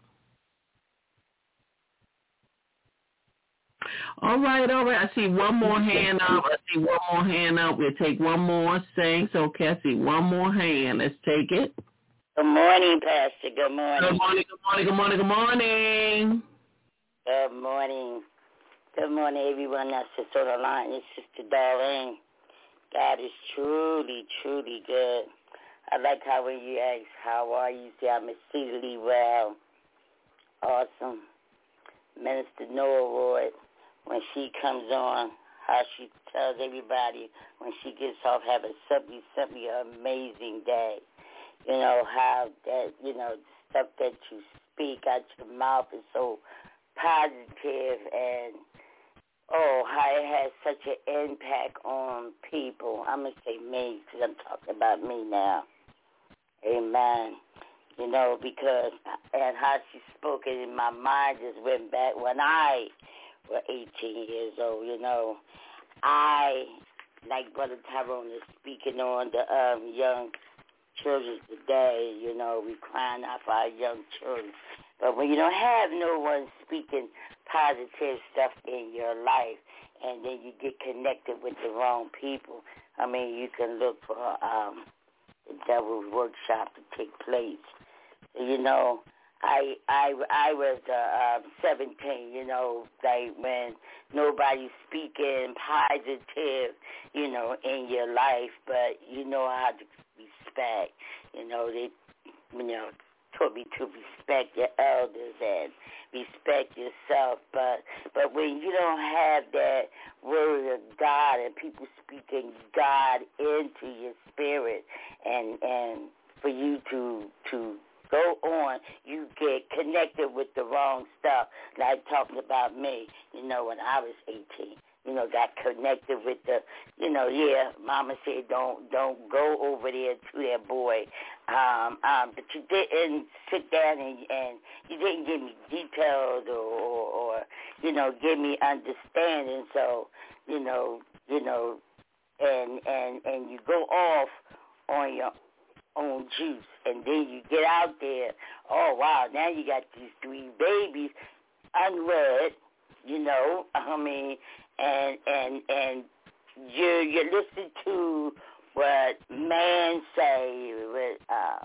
All right. I see one more hand up. We'll take one more. Thanks. Okay, I see one more hand. Let's take it. Good morning, Pastor. Good morning. Good morning. Good morning, everyone that's just on the line. It's Sister Darlene. God is truly, truly good. I like how when you ask, how are you? You say, I'm exceedingly well. Awesome. Minister Noah Ward, when she comes on, how she tells everybody when she gets off, have a simply amazing day. You know, how that, stuff that you speak out your mouth is so positive, and, how it has such an impact on people. I'm going to say me, because I'm talking about me now. Amen. Because, and how she spoke it in my mind just went back when I was 18 years old, I, like Brother Tyrone is speaking on the young children today, we crying out for our young children. But when you don't have no one speaking positive stuff in your life and then you get connected with the wrong people. I mean, you can look for the devil's workshop to take place. You know, I was 17, you know, like when nobody's speaking positive, you know, in your life, but you know how to respect. You know, they, you know, taught me to respect your elders and respect yourself. But when you don't have that word of God and people speaking God into your spirit, and for you to go on, you get connected with the wrong stuff. Like talking about me, you know, when I was 18. You know, got connected with the, you know, yeah, Mama said don't go over there to that boy. But you didn't sit down and you didn't give me details or you know, give me understanding. So, you know, and you go off on your own juice, and then you get out there. Oh wow! Now you got these 3 babies, unwed. You know, I mean. And you listen to what man say, what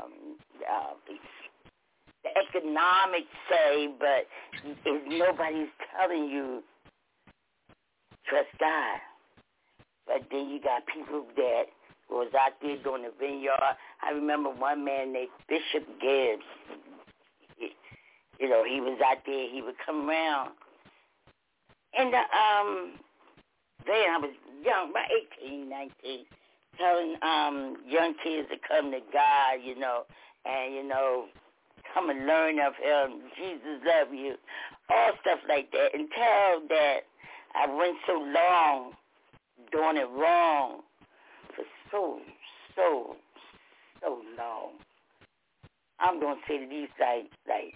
the economics say, but if nobody's telling you trust God. But then you got people that was out there doing the vineyard. I remember one man named Bishop Gibbs. You know, he was out there. He would come around. And then I was young, about 18, 19, telling young kids to come to God, you know, and, you know, come and learn of him. Jesus love you, all stuff like that. Until that I went so long doing it wrong for so long. I'm going to say at least like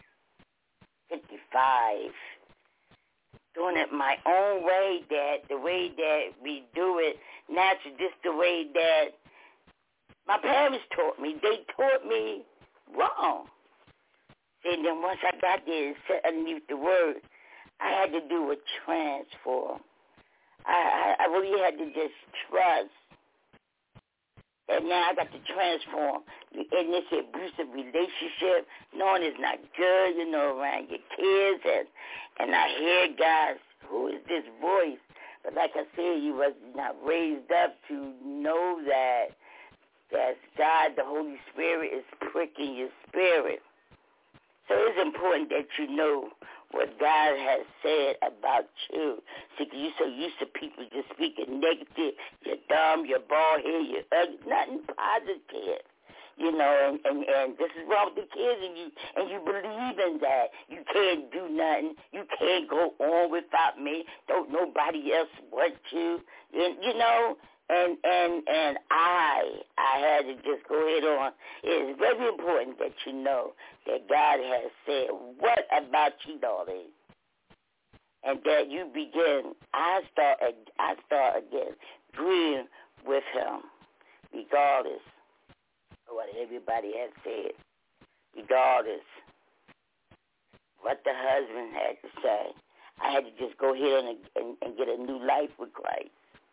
55. Doing it my own way, the way that we do it naturally, just the way that my parents taught me. They taught me wrong. And then once I got there and sat underneath the word, I had to do a transform. I really had to just trust. And now I got to transform in this abusive relationship, knowing it's not good, you know, around your kids. And I hear guys, who is this voice? But like I said, you was not raised up to know that God, the Holy Spirit, is pricking your spirit. So it's important that you know what God has said about you. See, you're so used to people just speaking negative. You're dumb, you're bald-headed, you're ugly, nothing positive. You know, and this is wrong with the kids, and you believe in that. You can't do nothing. You can't go on without me. Don't nobody else want you. You know, and I had to just go ahead on. It is very important that you know that God has said, what about you, darling? And that you begin, I start again, agreeing with him, regardless of what everybody has said, regardless what the husband had to say. I had to just go ahead and get a new life with Christ.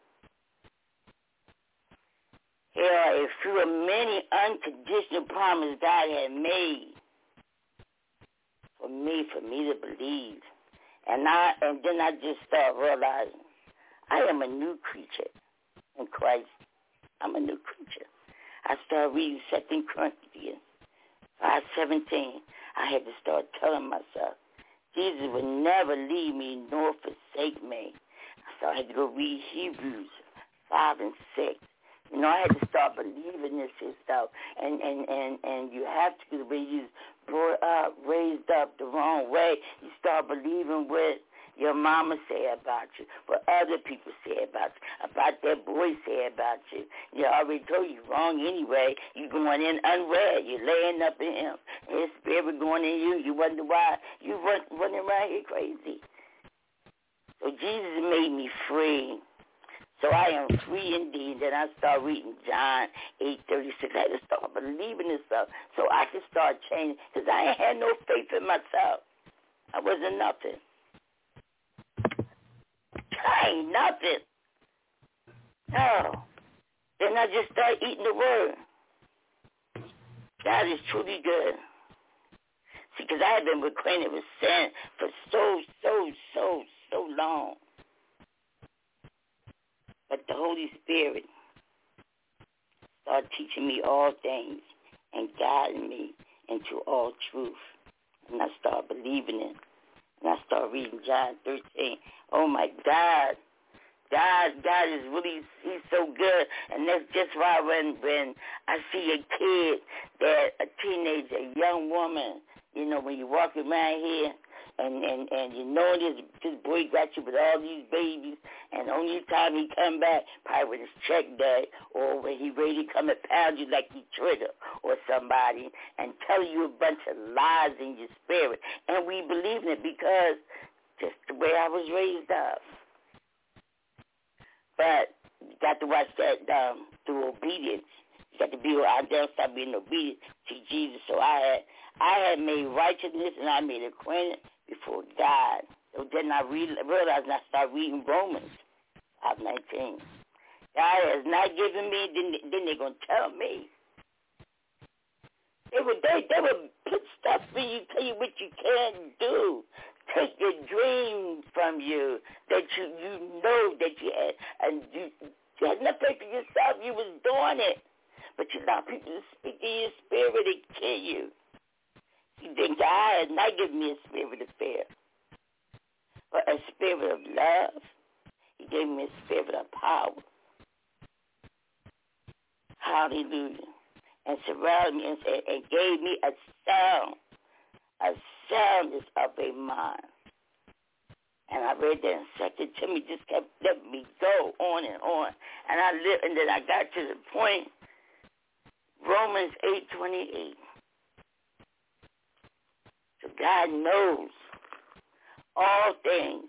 Here are a few of many unconditional promises God had made for me to believe. And then I just start realizing I am a new creature in Christ. I'm a new creature. I started reading 2 Corinthians 5:17. I had to start telling myself, Jesus will never leave me nor forsake me. So I had to go read Hebrews 5 and 6. You know, I had to start believing this and stuff. And you have to, when you brought up, raised up the wrong way, you start believing what your mama say about you, what other people say about you, about that boy say about you. You already told you wrong anyway. You going in unread. You're laying up in him. His spirit going in you. You wonder why you running around here crazy. So Jesus made me free. So I am free indeed. Then I start reading John 8:36. I had to start believing this stuff so I could start changing, because I ain't had no faith in myself. I wasn't nothing. I ain't nothing. No. Then I just start eating the word. God is truly good. See, because I have been acquainted with sin for so long. But the Holy Spirit started teaching me all things and guiding me into all truth. And I started believing it. And I started reading John 13. Oh, my God. God is really, he's so good. And that's just why when I see a kid, that a teenager, a young woman, you know, when you walk around here and you know this boy got you with all these babies, and only time he come back, probably when his check day, or when he ready to come and pound you like he trigger or somebody and tell you a bunch of lies in your spirit. And we believe in it because just the way I was raised up. But you got to watch that through obedience. You got to be, I don't stop being obedient to Jesus. So I had made righteousness and I made acquaintance before God. So then I realized and I started reading Romans 5:19. God has not given me, then they're going to tell me. They would put stuff for you, tell you what you can't do. Take your dream from you that you know that you had, and you had nothing for yourself. You was doing it, but you allow people to speak in your spirit and kill you. You think God has not given me a spirit of fear, but a spirit of love. He gave me a spirit of power. Hallelujah. And surrounded me and gave me a soundness of a mind. And I read that in 2 Timothy, just kept letting me go on and on. And then I got to the point, Romans 8:28. So God knows all things.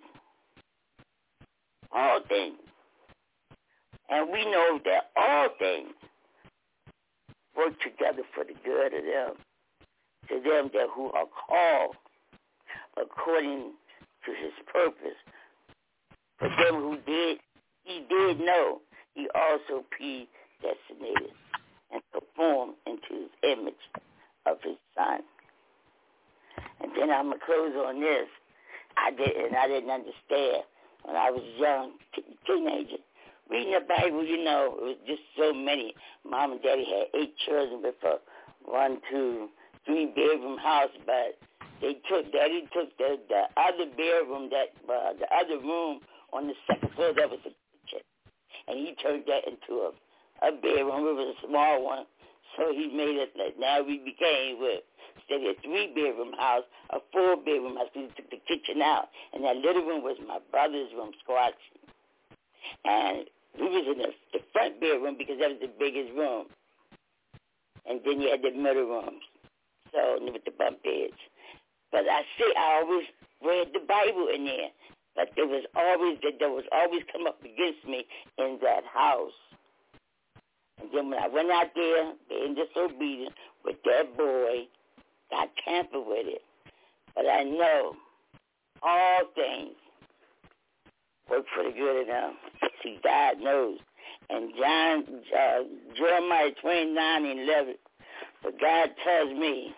All things. And we know that all things work together for the good of them, to them that who are called according to his purpose. For them who he did know, he also predestinated and conformed into his image of his son. And then I'm going to close on this. I didn't understand when I was young, teenager. Reading the Bible, you know, it was just so many. Mom and Daddy had 8 children with a 1, 2, 3 bedroom house, but Daddy took the other bedroom, the other room on the second floor that was the kitchen, and he turned that into a bedroom. It was a small one, so he made it like now we became instead of a 3-bedroom house, a 4-bedroom house. He took the kitchen out, and that little room was my brother's room, Squatchy. And we was in the front bedroom because that was the biggest room. And then you had the middle rooms, so with the bunk beds. But I always read the Bible in there. But there was always come up against me in that house. And then when I went out there, being disobedient with that boy, I tampered with it. But I know all things work for the good of them. See, God knows. And Jeremiah 29:11, but God tells me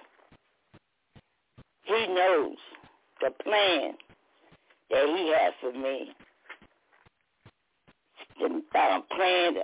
he knows the plan that he has for me. The plan,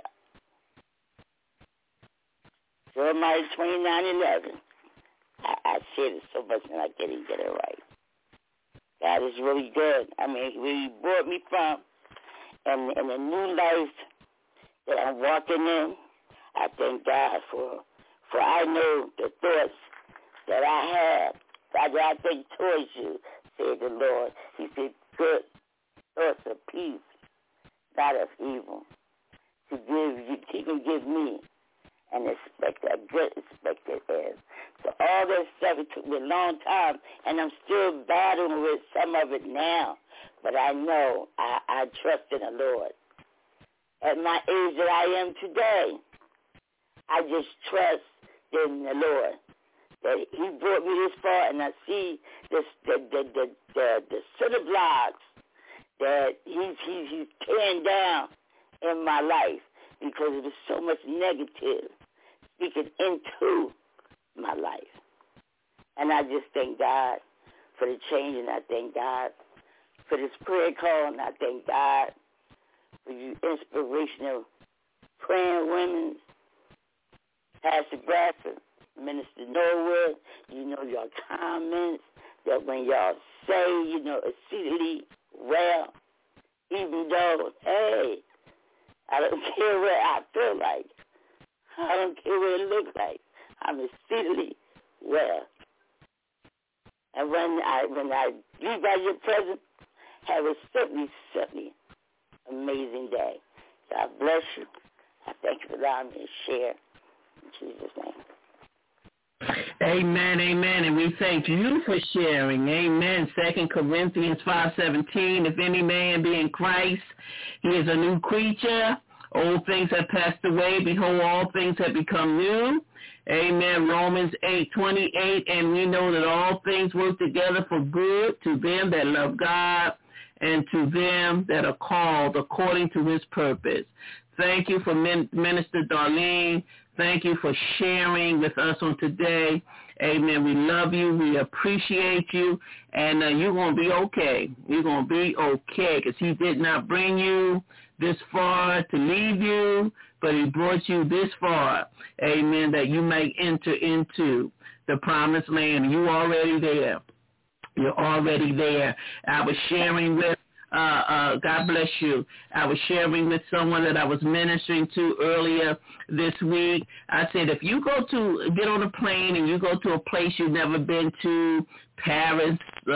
Jeremiah 29:11. I said it so much and I didn't get it right. God is really good. I mean, where he brought me from and the new life that I'm walking in, I thank God for I know the thoughts that I have, that I think towards you, said the Lord. He said, good thoughts of peace, not of evil. He can give me and expect a good expected end. So all that stuff, it took me a long time, and I'm still battling with some of it now. But I know I trust in the Lord. At my age that I am today, I just trust in the Lord. That he brought me this far, and I see the cinder blocks that he's tearing down in my life because there was so much negative speaking into my life. And I just thank God for the change, and I thank God for this prayer call, and I thank God for you inspirational praying women, Pastor Bradford, Minister Norwood. You know your comments, that when y'all say, exceedingly well, even though, hey, I don't care what I feel like. I don't care what it looks like. I'm exceedingly well. And when I leave by your presence, have a certainly amazing day. God bless you. I thank you for allowing me to share. In Jesus' name. Amen, amen. And we thank you for sharing. Amen. 2 Corinthians 5:17, if any man be in Christ, he is a new creature. Old things have passed away. Behold, all things have become new. Amen. Romans 8:28, and we know that all things work together for good to them that love God and to them that are called according to his purpose. Thank you for Minister Darlene. Thank you for sharing with us on today. Amen. We love you. We appreciate you. And you're going to be okay. You're going to be okay because he did not bring you this far to leave you, but he brought you this far, amen, that you may enter into the promised land. You're already there. You're already there. I was sharing with, God bless you, I was sharing with someone that I was ministering to earlier this week. I said, if you get on a plane and you go to a place you've never been to, Paris,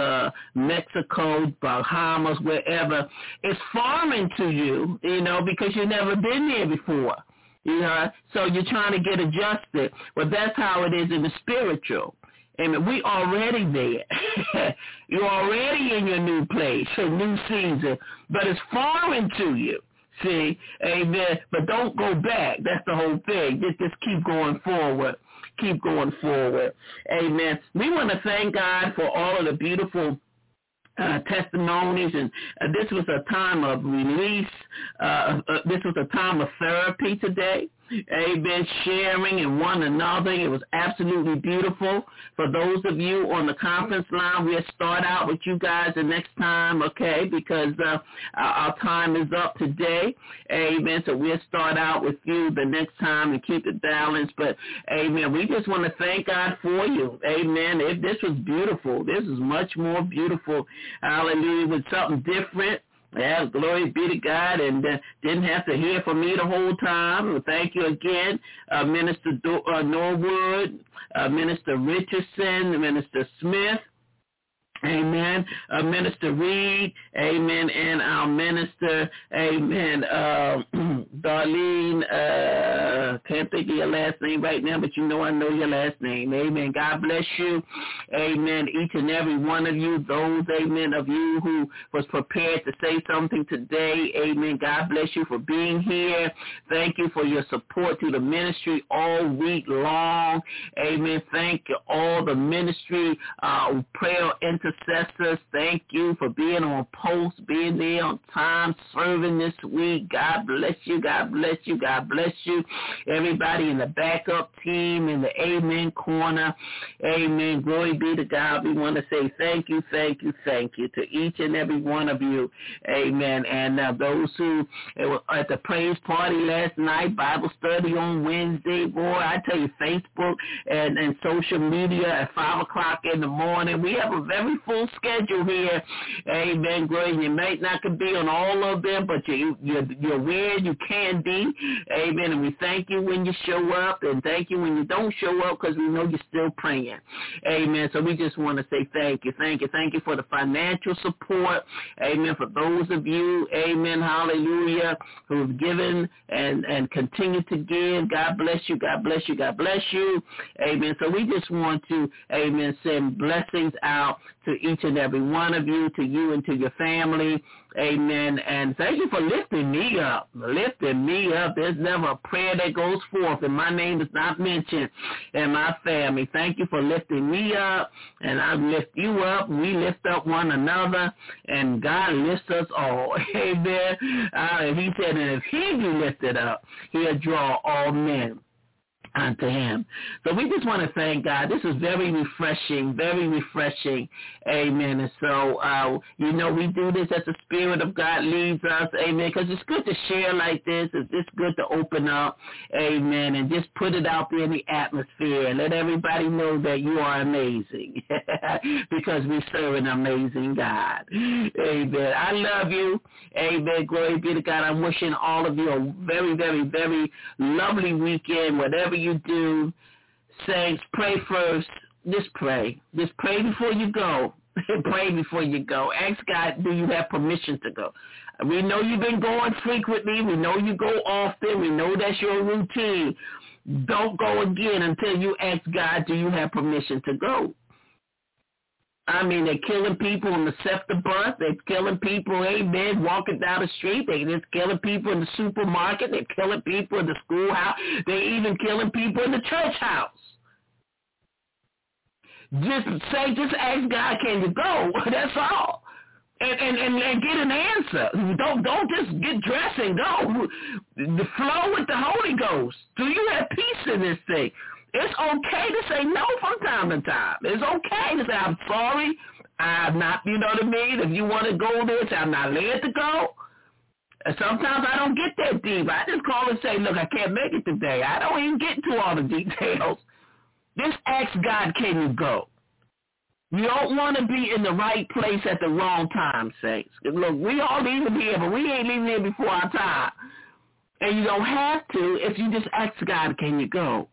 Mexico, Bahamas, wherever, it's foreign to you, because you've never been there before. So you're trying to get adjusted. Well, that's how it is in the spiritual. Amen. We already there. You're already in your new place, a new season, but it's foreign to you. See, amen. But don't go back. That's the whole thing. Just keep going forward. Keep going forward. Amen. We want to thank God for all of the beautiful testimonies, and this was a time of release. This was a time of therapy today. Amen. Sharing in one another. It was absolutely beautiful. For those of you on the conference line, we'll start out with you guys the next time, okay, because our time is up today. Amen. So we'll start out with you the next time and keep it balanced. But, amen, we just want to thank God for you. Amen. If this was beautiful, this is much more beautiful. Hallelujah. With something different. Yeah, glory be to God, and didn't have to hear from me the whole time. Well, thank you again, Minister Norwood, Minister Richardson, Minister Smith. Amen. Minister Reed, amen, and our minister, amen, Darlene, can't think of your last name right now, but I know your last name. Amen. God bless you. Amen. Each and every one of you, those, amen, of you who was prepared to say something today. Amen. God bless you for being here. Thank you for your support to the ministry all week long. Amen. Thank you, all the ministry, prayer intercessors. Thank you for being on post, being there on time, serving this week. God bless you. God bless you. God bless you. Everybody in the backup team, in the amen corner. Amen. Glory be to God. We want to say thank you, thank you, thank you to each and every one of you. Amen. And those who were at the praise party last night, Bible study on Wednesday, boy, I tell you, Facebook and social media at 5 o'clock in the morning. We have a very full schedule here. Amen. Glory. You might not could be on all of them, but you're where you can be. Amen. And we thank you when you show up, and thank you when you don't show up, because we know you're still praying. Amen. So we just want to say thank you. Thank you. Thank you for the financial support. Amen. For those of you, amen, hallelujah, who've given and continue to give. God bless you. God bless you. God bless you. Amen. So we just want to, amen, send blessings out to each and every one of you, to you and to your family. Amen. And thank you for lifting me up. There's never a prayer that goes forth and my name is not mentioned in my family. Thank you for lifting me up, and I lift you up. We lift up one another, and God lifts us all. Amen. He said, and if he be lifted up, he'll draw all men unto him. So we just want to thank God. This is very refreshing, very refreshing. Amen. And so, we do this as the Spirit of God leads us. Amen. Because it's good to share like this. It's just good to open up. Amen. And just put it out there in the atmosphere and let everybody know that you are amazing because we serve an amazing God. Amen. I love you. Amen. Glory be to God. I'm wishing all of you a very, very, very lovely weekend, whatever you do. Saints, pray first. Just pray. Just pray before you go. Pray before you go. Ask God, do you have permission to go? We know you've been going frequently. We know you go often. We know that's your routine. Don't go again until you ask God, do you have permission to go? I mean, they're killing people on the SEPTA bus. They're killing people, amen, walking down the street. They're just killing people in the supermarket. They're killing people in the schoolhouse. They're even killing people in the church house. Just ask God, can you go? That's all. And get an answer. Don't just get dressed and go. The flow with the Holy Ghost. Do you have peace in this thing? It's okay to say no from time to time. It's okay to say, I'm sorry. I'm not, you know what I mean? If you want to go there, say, I'm not led to go. And sometimes I don't get that deep. I just call and say, look, I can't make it today. I don't even get into all the details. Just ask God, can you go? You don't want to be in the right place at the wrong time, saints. Look, we all leaving here, but we ain't leaving here before our time. And you don't have to if you just ask God, can you go?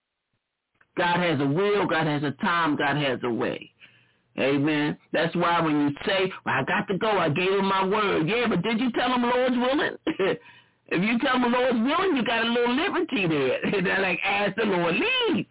God has a will, God has a time, God has a way. Amen. That's why when you say, well, I got to go, I gave him my word. Yeah, but did you tell him Lord's willing? If you tell him Lord's willing, you got a little liberty there. They're like, as the Lord leads.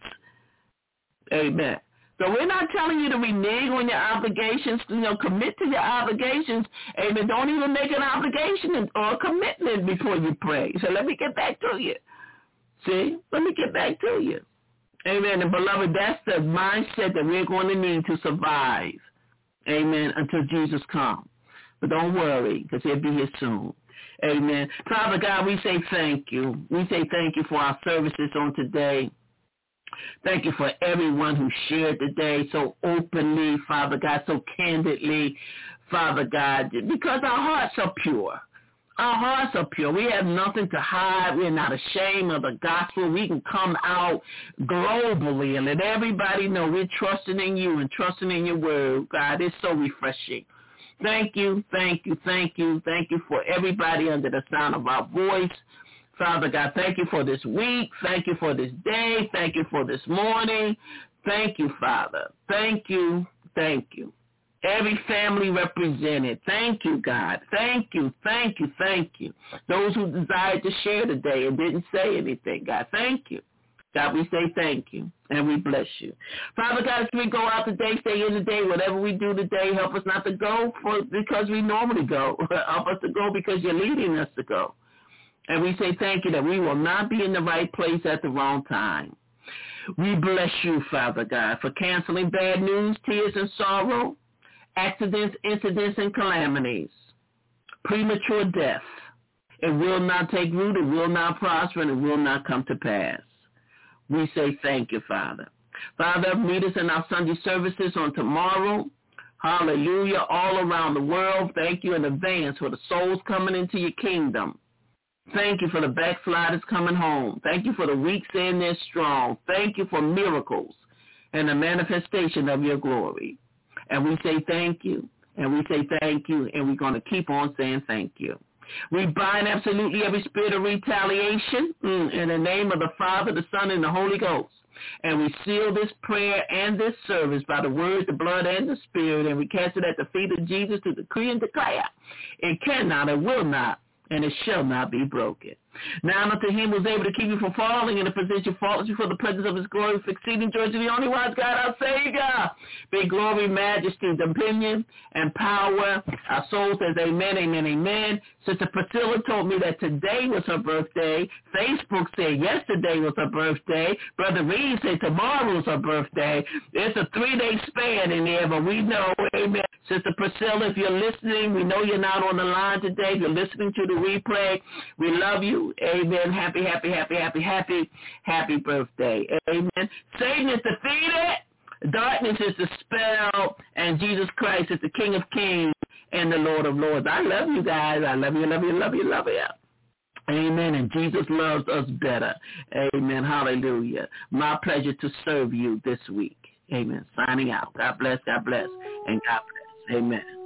Amen. So we're not telling you to renege on your obligations, commit to your obligations. Amen. Don't even make an obligation or a commitment before you pray. So let me get back to you. See? Let me get back to you. Amen. And beloved, that's the mindset that we're going to need to survive. Amen. Until Jesus comes. But don't worry, because he'll be here soon. Amen. Father God, we say thank you. We say thank you for our services on today. Thank you for everyone who shared today so openly, Father God, so candidly, Father God, because our hearts are pure. Our hearts are pure. We have nothing to hide. We're not ashamed of the gospel. We can come out globally and let everybody know we're trusting in you and trusting in your word. God, it's so refreshing. Thank you, thank you, thank you. Thank you for everybody under the sound of our voice. Father God, thank you for this week. Thank you for this day. Thank you for this morning. Thank you, Father. Thank you. Thank you. Every family represented. Thank you, God. Thank you. Thank you. Thank you. Those who desired to share today and didn't say anything, God, thank you. God, we say thank you, and we bless you. Father God, as we go out today, stay in the day, whatever we do today, help us not to go because we normally go. Help us to go because you're leading us to go. And we say thank you that we will not be in the right place at the wrong time. We bless you, Father God, for canceling bad news, tears, and sorrow, accidents, incidents, and calamities, premature death. It will not take root, it will not prosper, and it will not come to pass. We say thank you, Father. Father, meet us in our Sunday services on tomorrow. Hallelujah, all around the world. Thank you in advance for the souls coming into your kingdom. Thank you for the backsliders coming home. Thank you for the weak saying they're strong. Thank you for miracles and the manifestation of your glory. And we say thank you, and we say thank you, and we're going to keep on saying thank you. We bind absolutely every spirit of retaliation in the name of the Father, the Son, and the Holy Ghost. And we seal this prayer and this service by the word, the blood, and the spirit, and we cast it at the feet of Jesus to decree and declare. It cannot and will not, and it shall not be broken. Now unto him who is able to keep you from falling in a position faultless before the presence of his glory with exceeding joy to the only wise God, our Savior, be glory, majesty, dominion, and power. Our soul says amen, amen, amen. Sister Priscilla told me that today was her birthday. Facebook said yesterday was her birthday. Brother Reed said tomorrow was her birthday. It's a 3-day span in there, but we know, amen. Sister Priscilla, if you're listening, we know you're not on the line today. If you're listening to the replay, we love you. Amen. Happy, happy, happy, happy, happy, happy birthday. Amen. Satan is defeated. Darkness is dispelled. And Jesus Christ is the King of Kings and the Lord of Lords. I love you guys. I love you, love you, love you, love you. Amen. And Jesus loves us better. Amen. Hallelujah. My pleasure to serve you this week. Amen. Signing out. God bless, and God bless. Amen.